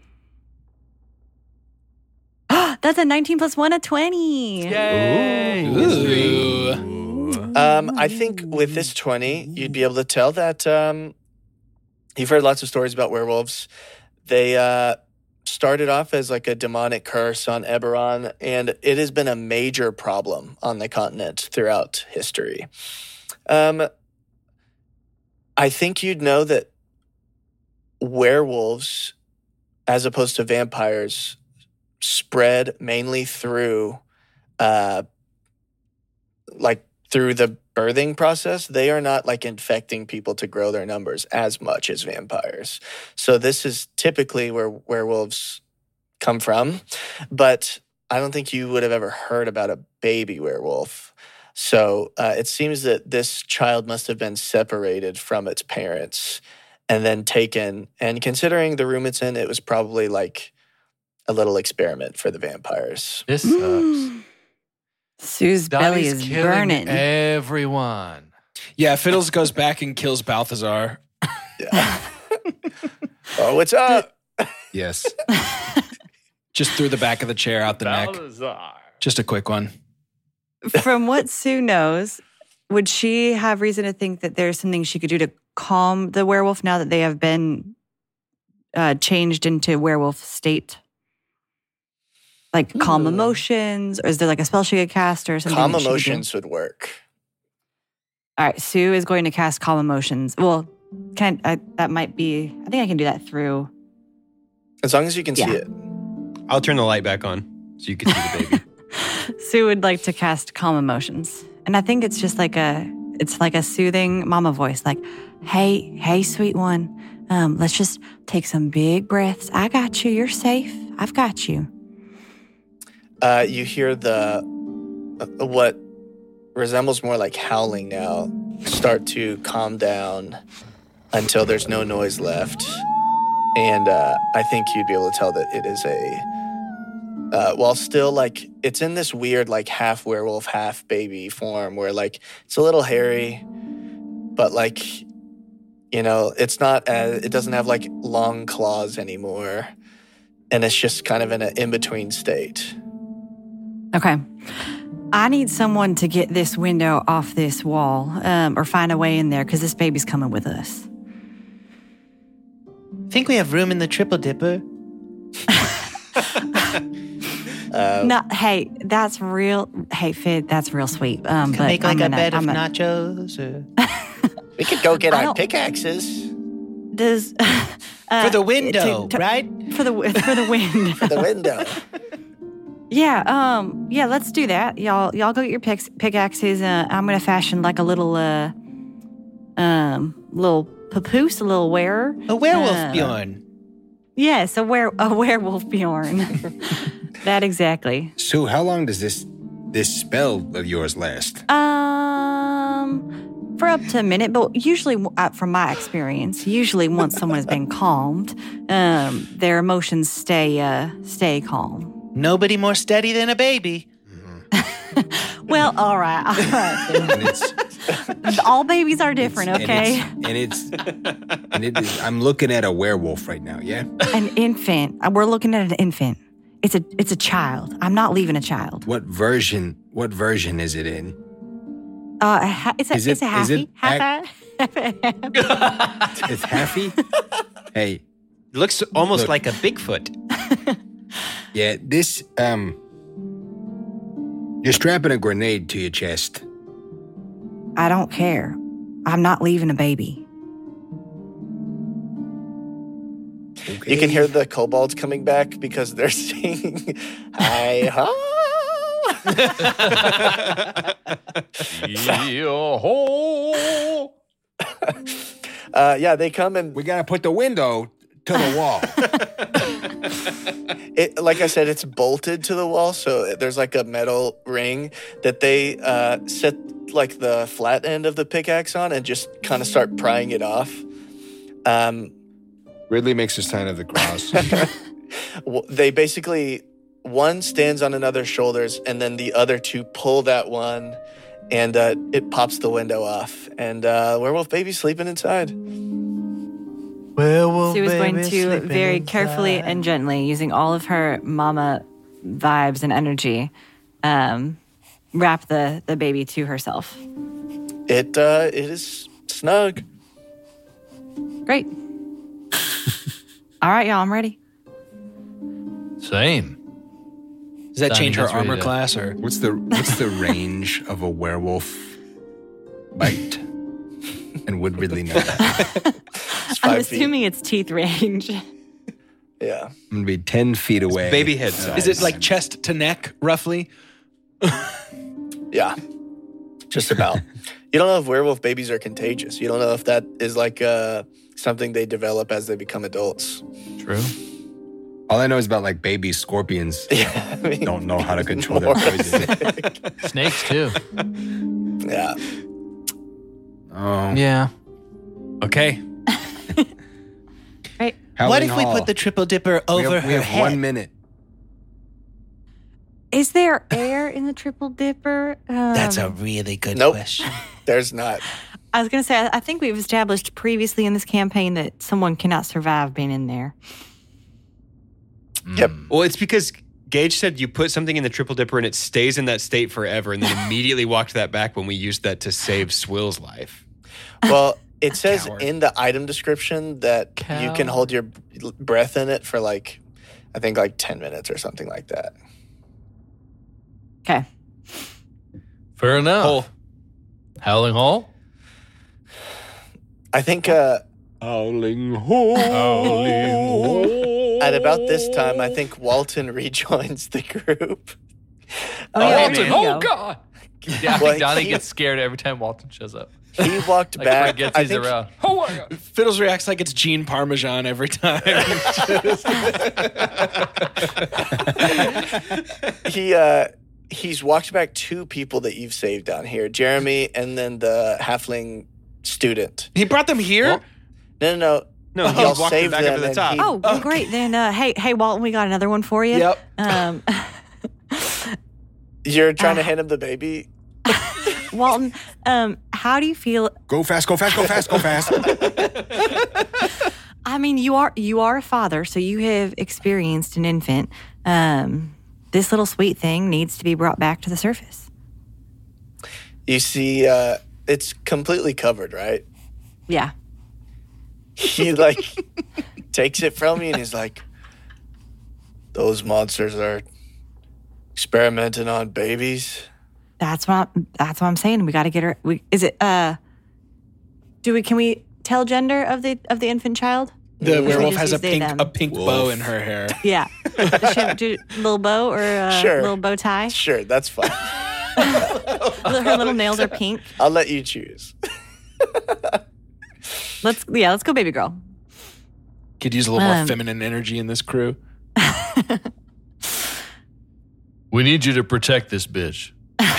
That's a nineteen plus one, a twenty. Yay! Ooh. Um, I think with this twenty, you'd be able to tell that um, you've heard lots of stories about werewolves. They uh, started off as like a demonic curse on Eberron, and it has been a major problem on the continent throughout history. Um, I think you'd know that werewolves, as opposed to vampires, spread mainly through, uh, like through the birthing process. They are not like infecting people to grow their numbers as much as vampires. So this is typically where werewolves come from, but I don't think you would have ever heard about a baby werewolf. So uh, it seems that this child must have been separated from its parents and then taken, and considering the room it's in, it was probably like a little experiment for the vampires. This sucks. Sue's belly Donnie's is killing burning. everyone. Yeah, Fiddles goes back and kills Balthazar. Yeah. Oh, what's up? Yes. Just through the back of the chair, out the neck. Just a quick one. From what Sue knows, would she have reason to think that there's something she could do to calm the werewolf now that they have been uh, changed into werewolf state? Like calm emotions? Or is there like a spell she could cast or something? Calm that she could do? emotions would work. All right, Sue is going to cast calm emotions. Well, can I, I, that might be, I think I can do that through. As long as you can Yeah. see it. I'll turn the light back on so you can see the baby. Sue would like to cast calm emotions. And I think it's just like a, it's like a soothing mama voice. Like, hey, hey, sweet one, um, let's just take some big breaths. I got you. You're safe. I've got you. Uh, you hear the, uh, what resembles more like howling now, start to calm down until there's no noise left. And uh, I think you'd be able to tell that it is a, uh, while still like, it's in this weird like half werewolf, half baby form where like it's a little hairy, but like, you know, it's not, as, it doesn't have like long claws anymore. And it's just kind of in an in-between state. Okay. I need someone to get this window off this wall um, or find a way in there because this baby's coming with us. Think we have room in the triple dipper? Uh, No, hey, that's real. Hey, Fid, that's real sweet. Um, Can but make like I'm a gonna, bed of I'm gonna- nachos? Or... we could go get I our don't- pickaxes Does uh, For the window, to- to- right? For the for the wind. for the window. Yeah, um, yeah, let's do that. Y'all, y'all go get your picks, pickaxes. Uh, I'm gonna fashion like a little, uh, um, little papoose, a little wearer. A werewolf, Uh, Bjorn. Yes, a were a werewolf Bjorn. That exactly. So how long does this this spell of yours last? Um, for up to a minute, but usually, uh, from my experience, usually once someone has been calmed, um, their emotions stay uh stay calm. Nobody more steady than a baby. Well, all right, all right. And it's All babies are different, it's- okay? And it's and, it's, and it is, I'm looking at a werewolf right now. Yeah. An infant. Uh, We're looking at an infant. It's a it's a child. I'm not leaving a child. What version? What version is it in? Uh, a ha- it's a Is it- it's a is it halfie. Half It's Haffy. Hey, Looks almost Look. like a Bigfoot. yeah. This um, you're strapping a grenade to your chest. I don't care. I'm not leaving a baby. You can hear the kobolds coming back because they're singing hi ho. uh, yeah, they come and We gotta put the window to the wall. it, like I said, it's bolted to the wall, so there's like a metal ring that they uh, set like the flat end of the pickaxe on and just kind of start prying it off. Um, Ridley makes a sign of the cross. w- they basically one stands on another's shoulders, and then the other two pull that one, and uh, it pops the window off, and uh, werewolf baby's sleeping inside. Werewolf Sue is going baby to sleeping very carefully inside. and gently, using all of her mama vibes and energy, um, wrap the, the baby to herself. It uh, it is snug. Great. All right, y'all, I'm ready. Same. Does that Donnie change her gets ready armor to- class or? What's the what's the range of a werewolf bite? And would Ridley know that? It's I'm five feet. assuming it's teeth range. Yeah. I'm gonna be ten feet away. baby head Uh, Is it like chest to neck, roughly? Yeah, just about. You don't know if werewolf babies are contagious. You don't know if that is like uh, something they develop as they become adults. True. All I know is about like baby scorpions. Yeah, I mean, Don't know how to control their more poison. Snakes too. Yeah. Oh, Yeah. Okay. Right. What Howling if we Hall. put the triple dipper We over have, we her have head? one minute. Is there air in the triple dipper? Um, That's a really good Nope. question. There's not. I was going to say, I, I think we've established previously in this campaign that someone cannot survive being in there. Yep. Well, it's because Gage said you put something in the triple dipper and it stays in that state forever, and then immediately walked that back when we used that to save Swill's life. Well, it says Coward. in the item description that you can hold your b- breath in it for like, I think like ten minutes or something like that. Okay. Fair enough. Hole. Howling Hole? I think uh, Howling hole. at about this time, I think Walton rejoins the group. Oh, yeah, Walton, there you oh go. God. Yeah, I Well, think Donnie he- gets scared every time Walton shows up. He walked Like back. forgets I he's think around. Oh my God. Fiddles reacts like it's Gene Parmesan every time. he uh, he's walked back two people that you've saved down here, Jeremy and then the halfling student. He brought them here? No, no, no. No, he Y'all walked them saved back up them to the and top. he- Oh, well, great. Then, uh, hey, hey, Walton, we got another one for you. Yep. Um, You're trying to Uh, hand him the baby? Walton, um, how do you feel? Go fast, go fast, go fast, go fast. I mean, you are you are a father, so you have experienced an infant. Um, this little sweet thing needs to be brought back to the surface. You see, uh, it's completely covered, right? Yeah. He like takes it from you and he's like, those monsters are experimenting on babies. That's what I'm, that's what I'm saying. We got to get her. We, is it? Uh, do we? Can we tell gender of the of the infant child? The Or we werewolf just has a use they, pink them? a pink bow in her hair. Yeah. Does she have do, little bow or a Sure. little bow tie? Sure, that's fine. Her little nails are pink. I'll let you choose. Let's yeah. Let's go, baby girl. Could use a little more Um, feminine energy in this crew. We need you to protect this bitch.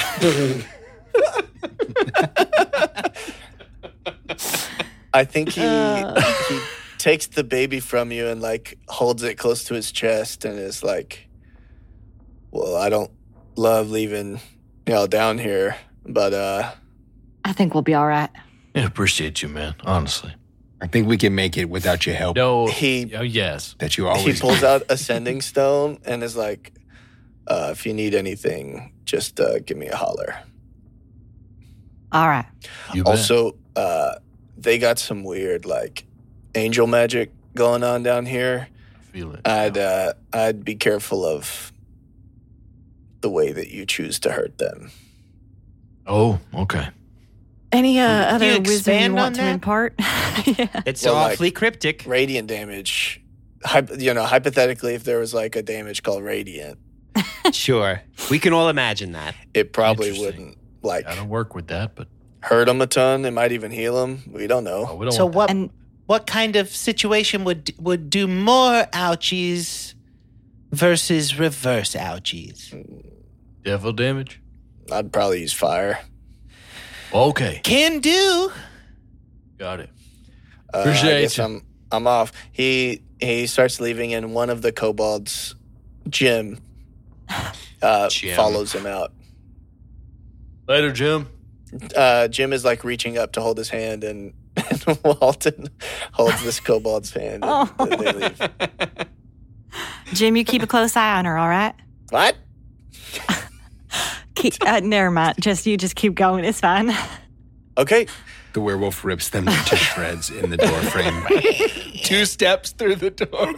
I think he Uh. he takes the baby from you and like holds it close to his chest and is like, "Well, I don't love leaving y'all down here, but uh, I think we'll be all right. I appreciate you, man. Honestly. I think we can make it without your help No. He- Oh, yes. that you he always pulls give. out a sending stone and is like, uh, if you need anything, just uh, give me a holler." All right. You bet. Also, uh, they got some weird like angel magic going on down here. feel it. I'd uh, I'd be careful of the way that you choose to hurt them. Oh, okay. Any uh, other you wisdom you expand want on to that? impart? Yeah. It's Well, like- awfully cryptic. Radiant damage, hyp- you know, hypothetically, if there was like a damage called radiant, Sure. We can all imagine that. it probably Interesting. wouldn't like I don't work with that, but hurt them a ton. It might even heal them. We don't oh, know. we don't So want what? And What kind of situation would would do more ouchies versus reverse ouchies? that. Devil damage. I'd probably use fire. Okay. Can do. Got it. Uh, I Appreciate guess you. I'm I'm off. He he starts leaving, and one of the kobolds, Jim, uh, Jim. follows him out. Later, Jim. Uh, Jim is like reaching up to hold his hand, and, and Walton holds this kobold's hand, and Oh. they leave. Jim, you keep a close eye on her, all right? What? Keep, uh, never mind. Just you just keep going. It's fine. Okay. The werewolf rips them to shreds in the door frame. Two steps through the door.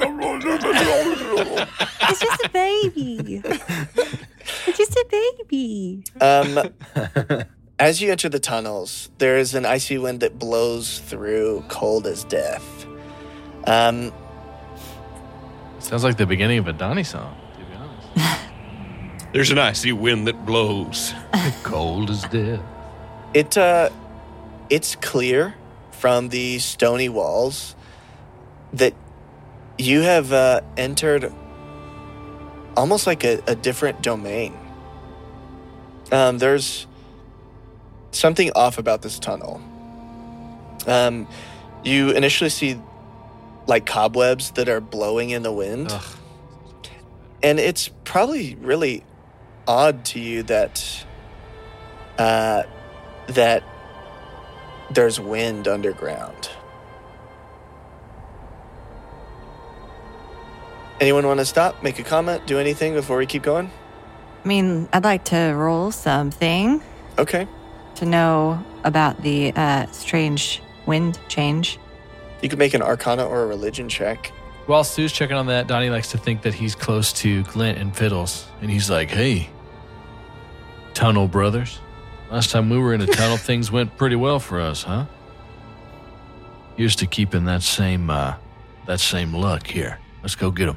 It's just a baby. It's just a baby. Um, as you enter the tunnels, there is an icy wind that blows through, cold as death. Um, Sounds like the beginning of a Donnie song, to be honest. There's an icy wind that blows. Cold as death. it uh, it's clear from the stony walls that you have uh, entered almost like a, a different domain. Um, there's something off about this tunnel. Um, you initially see like cobwebs that are blowing in the wind. Ugh. And it's probably really odd to you that uh, that there's wind underground. Anyone want to stop, make a comment, do anything before we keep going? I mean, I'd like to roll something Okay. to know about the uh, strange wind change. You can make an Arcana or a Religion check. While Sue's checking on that, Donnie likes to think that he's close to Glint and Fiddles. And he's like, hey, Tunnel Brothers. Last time we were in a tunnel, things went pretty well for us, huh? Here's to keeping that same, uh, that same luck here. Let's go get them.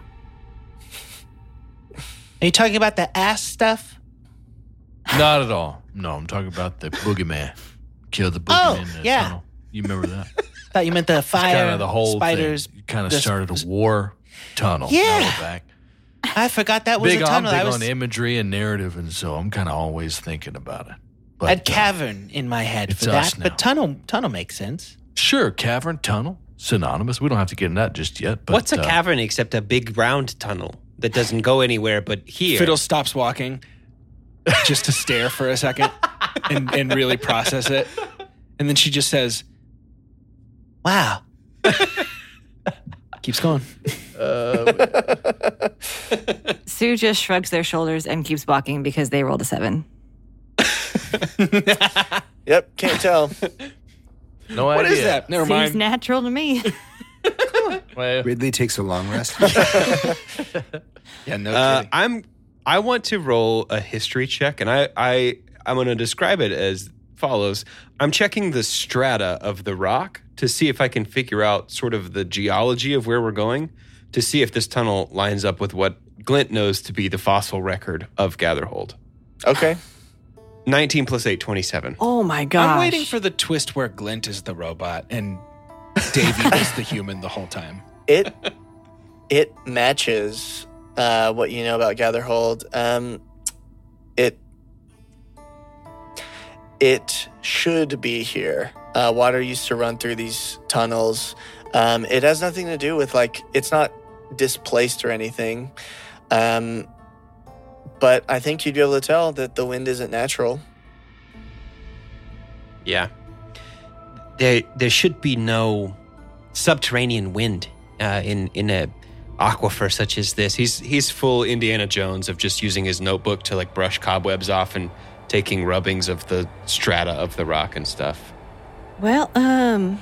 Are you talking about the ass stuff? Not at all. No, I'm talking about the boogeyman. Kill the Oh, boogeyman in the yeah. tunnel. You remember that? Thought you meant the fire Kind of the whole spiders. thing. Kind of the- started a war tunnel. Yeah. Now we're back. I forgot that was Big, a I'm tunnel. big I was on imagery and narrative, and so I'm kind of always thinking about it. But, I had uh, cavern in my head it's for us that, now. but tunnel tunnel makes sense. Sure, cavern, tunnel, synonymous. We don't have to get into that just yet. But, What's a uh, cavern except a big round tunnel that doesn't go anywhere but here? Fiddle stops walking just to stare for a second and, and really process it. And then she just says, Wow. keeps going. Sue just shrugs their shoulders and keeps walking because they rolled a seven. Yep, can't tell. No What idea. is that? Never Seems mind. natural to me. Well, Ridley takes a long rest. Yeah, no Uh, kidding. I'm. I want to roll a history check, and I, I I'm going to describe it as follows. I'm checking the strata of the rock to see if I can figure out sort of the geology of where we're going, to see if this tunnel lines up with what Glint knows to be the fossil record of Gatherhold. Okay. nineteen plus eight, twenty-seven. Oh my gosh. I'm waiting for the twist where Glint is the robot and Davey was the human the whole time. It it matches uh, what you know about Gatherhold. Um, it it should be here. Uh, water used to run through these tunnels. Um, it has nothing to do with like it's not displaced or anything. Um, but I think you'd be able to tell that the wind isn't natural. Yeah. There there should be no subterranean wind uh, in in a aquifer such as this. He's he's full Indiana Jones of just using his notebook to like brush cobwebs off and taking rubbings of the strata of the rock and stuff. Well, um,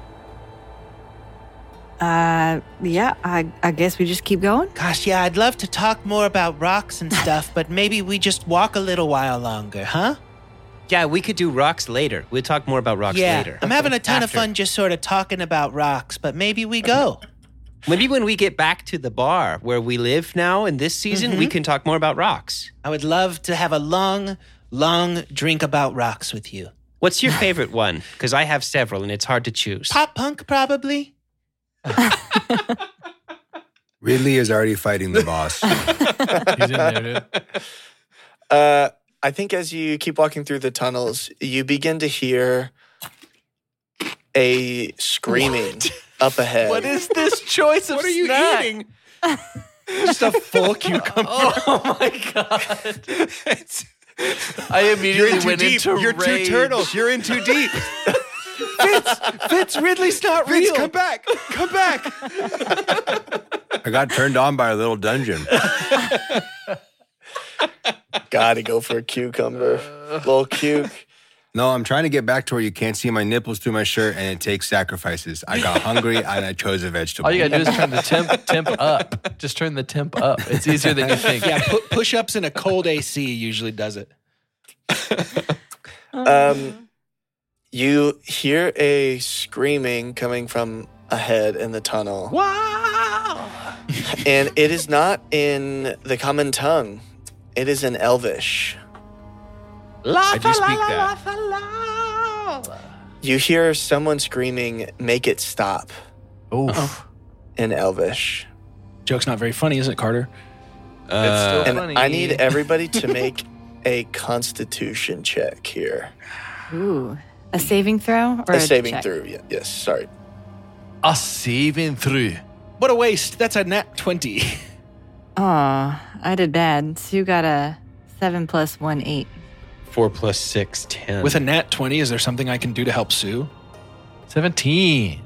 uh, yeah, I, I guess we just keep going. Gosh, yeah, I'd love to talk more about rocks and stuff, but maybe we just walk a little while longer, huh? Yeah, we could do rocks later. We'll talk more about rocks yeah, later. I'm having a ton of After. fun just sort of talking about rocks, but maybe we go. Maybe when we get back to the bar where we live now in this season, we can talk more about rocks. I would love to have a long, long drink about rocks with you. What's your favorite one? Because I have several and it's hard to choose. Pop punk, probably. Ridley is already fighting the boss. he's in there, dude. Uh, I think as you keep walking through the tunnels, you begin to hear a screaming up ahead. What is this choice of What are you snack? eating? Just a full cucumber. Oh my god! I immediately went into You're rage. two turtles. You're in too deep. Fitz, Fitz, Ridley's not real. Fitz, come back. Come back. I got turned on by a little dungeon. Gotta go for a cucumber. Little cuke. No, I'm trying to get back to where you can't see my nipples through my shirt, and it takes sacrifices. I got hungry, and I chose a vegetable. All you gotta do is turn the temp temp up. Just turn the temp up. It's easier than you think. Yeah, pu- push-ups in a cold A C usually does it. Um, you hear a screaming coming from ahead in the tunnel. Wow. And it is not in the common tongue. It is in Elvish. I do speak that. You hear someone screaming, "Make it stop," Oof. in Elvish. Joke's not very funny, is it, Carter? It's still And funny. I need everybody to make a Constitution check here. Ooh, a saving throw or A a, saving check? through. Yeah, yes, sorry. a saving through. What a waste. That's a nat twenty. Aw, I did bad. Sue got a seven plus one, eight. Four plus six, ten. With a nat twenty, is there something I can do to help Sue? seventeen.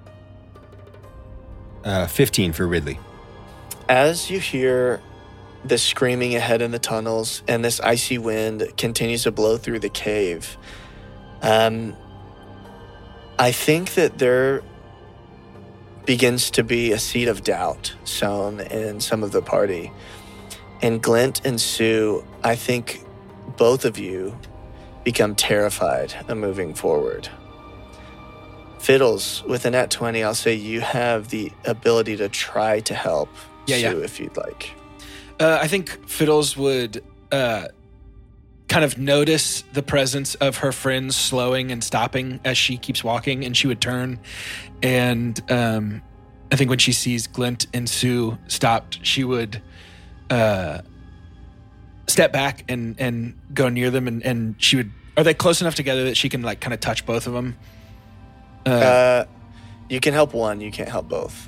Uh, fifteen for Ridley. As you hear the screaming ahead in the tunnels and this icy wind continues to blow through the cave, um, I think that there begins to be a seed of doubt sown in some of the party. And Glint and Sue, I think both of you become terrified of moving forward. Fiddles, with a nat twenty, I'll say you have the ability to try to help Yeah, Sue yeah. if you'd like. Uh, I think Fiddles would uh, kind of notice the presence of her friends slowing and stopping as she keeps walking, and she would turn. And um, I think when she sees Glint and Sue stopped, she would uh, step back and, and go near them, and, and she would. Are they close enough together that she can like kind of touch both of them? Uh, Uh, you can help one, you can't help both.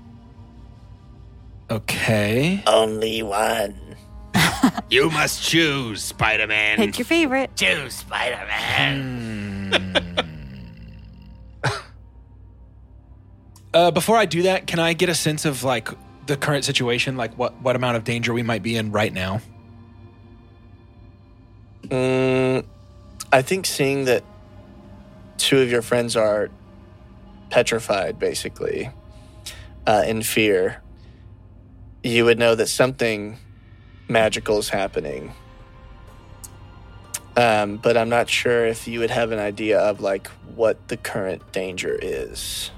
okay. Only one. You must choose, Spider-Man. Pick your favorite. Choose Spider-Man. Uh, before I do that, can I get a sense of like the current situation, like what, what amount of danger we might be in right now? Mm, I think seeing that two of your friends are petrified, basically, uh, in fear, you would know that something magical is happening. Um, but I'm not sure if you would have an idea of like what the current danger is.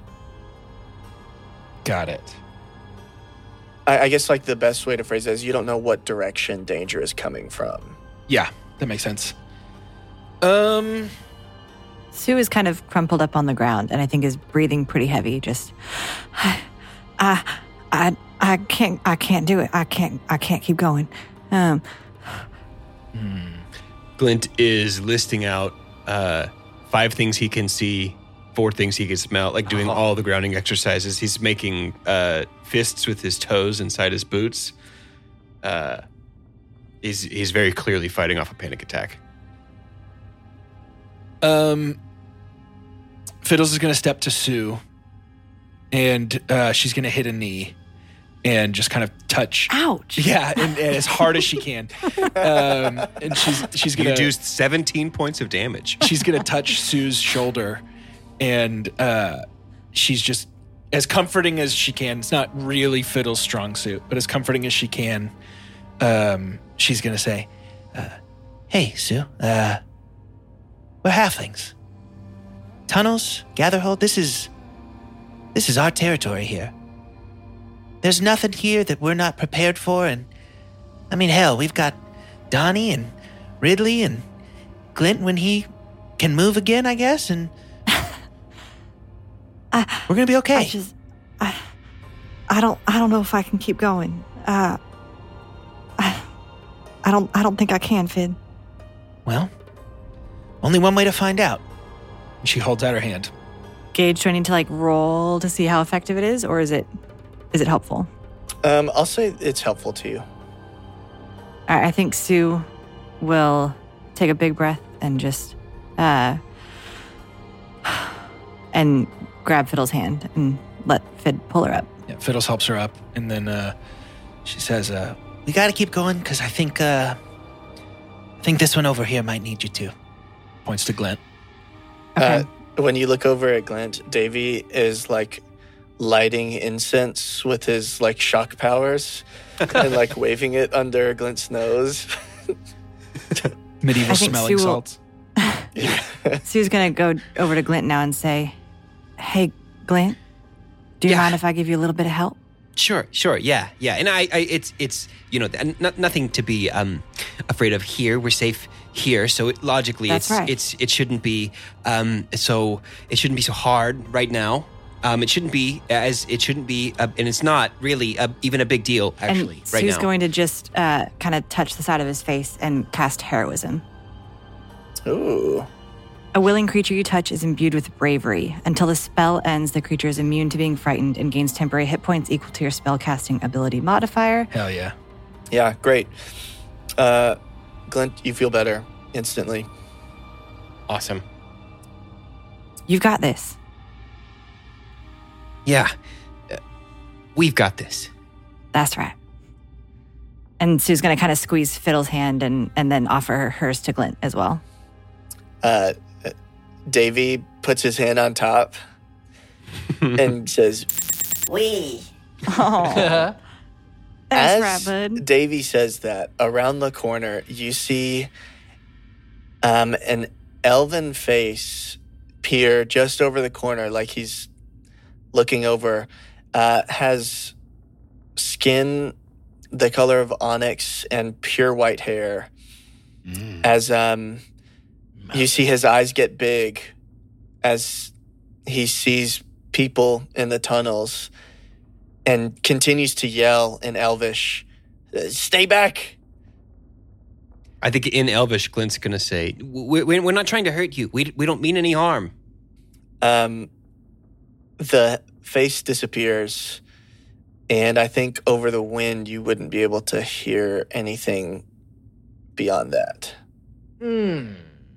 Got it. I, I guess like the best way to phrase it is you don't know what direction danger is coming from. Yeah, that makes sense. Um, Sue is kind of crumpled up on the ground and I think is breathing pretty heavy. Just, I, I, I can't, I can't do it. I can't, I can't keep going. Um, Glint is listing out uh, five things he can see, four things he can smell, like doing all the grounding exercises. He's making uh, fists with his toes inside his boots. Uh, he's he's very clearly fighting off a panic attack. um, Fiddles is going to step to Sue, and uh, she's going to hit a knee and just kind of touch. ouch. Yeah, and, and as hard as she can. Um, and she's she's You going do to seventeen points of damage. she's going to touch Sue's shoulder, and uh, she's just as comforting as she can. It's not really Fiddle's strong suit, but as comforting as she can. Um, she's going to say, Hey, Sue. Uh, we're halflings. Tunnels, Gatherhold, this is... This is our territory here. There's nothing here that we're not prepared for, and... I mean, hell, we've got Donnie and Ridley and Glint when he can move again, I guess, and... we're gonna be okay. I just, I, I don't, I don't know if I can keep going. Uh, I, I don't, I don't think I can, Fid. Well, only one way to find out. she holds out her hand. Gage, do I need to like roll to see how effective it is, or is it, is it helpful? Um, I'll say it's helpful to you. I, I think Sue will take a big breath and just, uh, and grab Fiddle's hand and let Fid pull her up. Yeah, Fiddles helps her up, and then uh, she says, uh, We gotta keep going, because I think, uh... I think this one over here might need you too. points to Glint. Okay. Uh, when you look over at Glint, Davy is like lighting incense with his like shock powers and like waving it under Glint's nose. Medieval I think smelling Sue will- salts. Sue's gonna go over to Glint now and say, "Hey, Glint, do you Yeah. mind if I give you a little bit of help?" Sure, sure, yeah, yeah, and I, I it's, it's, you know, n- nothing to be um, afraid of here. We're safe here, so it, logically, That's it's, right. it's, it shouldn't be, um, so it shouldn't be so hard right now. Um, it shouldn't be as it shouldn't be, uh, and it's not really a, even a big deal actually and right Sue's now. going to just uh, kind of touch the side of his face and cast heroism. Ooh. A willing creature you touch is imbued with bravery. Until the spell ends, the creature is immune to being frightened and gains temporary hit points equal to your spellcasting ability modifier. Hell yeah. Yeah, great. Uh, Glint, you feel better instantly. Awesome. You've got this. Yeah. Uh, we've got this. That's right. And Sue's going to kind of squeeze Fiddle's hand and, and then offer hers to Glint as well. Uh, Davy puts his hand on top and says, "We." Oh. As Thanks, Rabbit. Davy says that, around the corner, you see um, an elven face peer just over the corner, like he's looking over, uh, has skin the color of onyx and pure white hair. Mm. As um, you see his eyes get big as he sees people in the tunnels and continues to yell in Elvish, "Stay back!" I think in Elvish, Glint's going to say, we, we're not trying to hurt you. We, we don't mean any harm. Um, the face disappears, and I think over the wind, you wouldn't be able to hear anything beyond that. Hmm.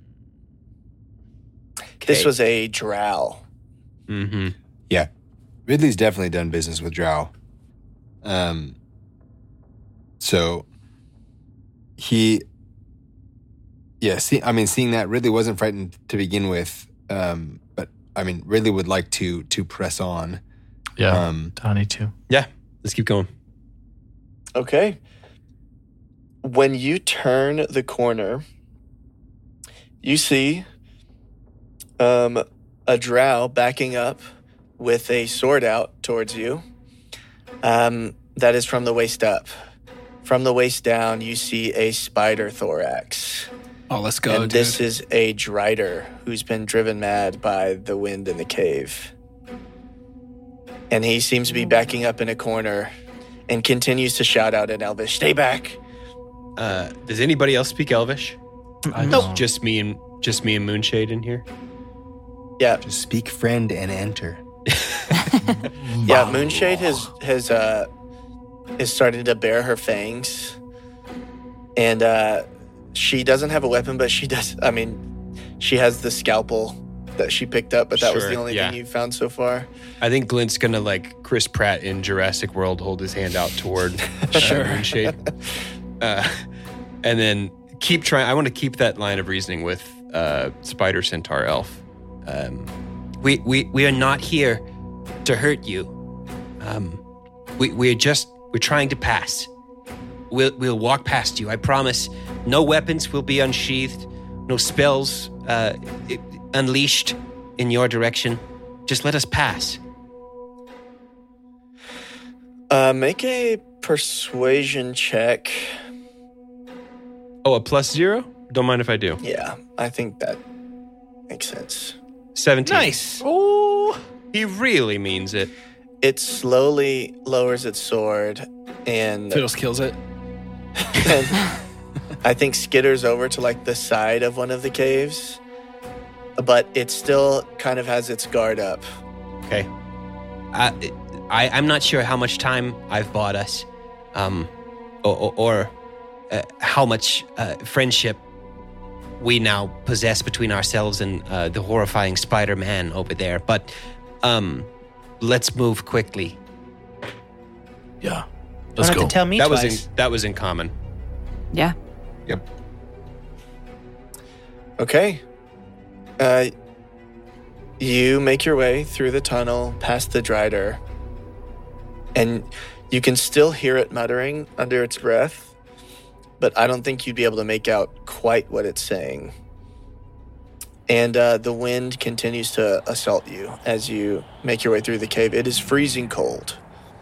This was a drow. Mm-hmm. Yeah. Ridley's definitely done business with drow. Um, so he, yeah, see, I mean, seeing that, Ridley wasn't frightened to begin with. Um, but I mean, Ridley would like to, to press on. Yeah. Um, Donnie too. Yeah. Let's keep going. Okay. When you turn the corner, you see um, a drow backing up with a sword out towards you. Um, that is from the waist up. From the waist down, you see a spider thorax. Oh, let's go, and dude. This is a Drider who's been driven mad by the wind in the cave. And he seems to be backing up in a corner and continues to shout out in Elvish, "Stay back!" Uh, does anybody else speak Elvish? I Nope. don't. Just me and just me and Moonshade in here. Yeah, just speak friend and enter. yeah. Moonshade has has uh is starting to bare her fangs, and uh, she doesn't have a weapon, but she does. I mean, she has the scalpel that she picked up, but that was Sure, the only yeah. thing you found so far. I think Glint's gonna like Chris Pratt in Jurassic World, hold his hand out toward Sure. uh, Moonshade, uh, and then keep trying. I want to keep that line of reasoning with uh, Spider Centaur Elf. Um, we we we are not here to hurt you. Um, we we're just we're trying to pass. We'll we'll walk past you. I promise. No weapons will be unsheathed. No spells uh, unleashed in your direction. Just let us pass. Uh, make a persuasion check. Oh, a plus zero? Don't mind if I do. Yeah, I think that makes sense. seventeen. Nice. Oh, he really means it. It slowly lowers its sword and, Fiddles kills it. and I think skitters over to like the side of one of the caves, but it still kind of has its guard up. Okay. Uh, I, I'm not sure how much time I've bought us, um, or, or, or uh, how much uh, friendship we now possess between ourselves and uh, the horrifying Spider-Man over there. But um, let's move quickly. Yeah. Don't Let's have go. to tell me That was twice. in, that was in common. Yeah. Yep. Okay. Uh, you make your way through the tunnel past the Drider, and you can still hear it muttering under its breath, but I don't think you'd be able to make out quite what it's saying. And uh, the wind continues to assault you as you make your way through the cave. It is freezing cold.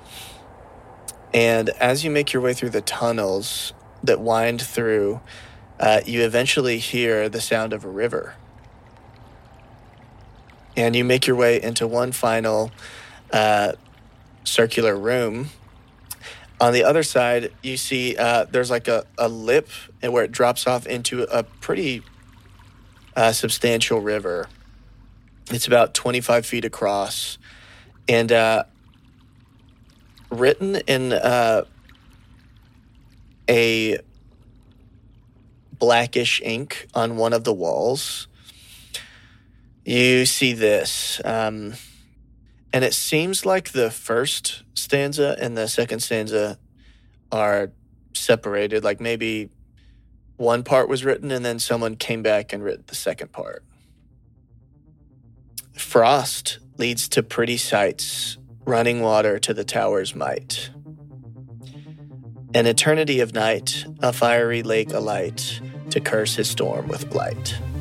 And as you make your way through the tunnels that wind through, uh, you eventually hear the sound of a river. And you make your way into one final uh, circular room. On the other side, you see uh, there's like a, a lip and where it drops off into a pretty uh, substantial river. It's about twenty-five feet across. And uh, written in uh, a blackish ink on one of the walls, you see this. Um, And it seems like the first stanza and the second stanza are separated. Like maybe one part was written and then someone came back and wrote the second part. Frost leads to pretty sights, running water to the tower's might. An eternity of night, a fiery lake alight, to curse his storm with blight.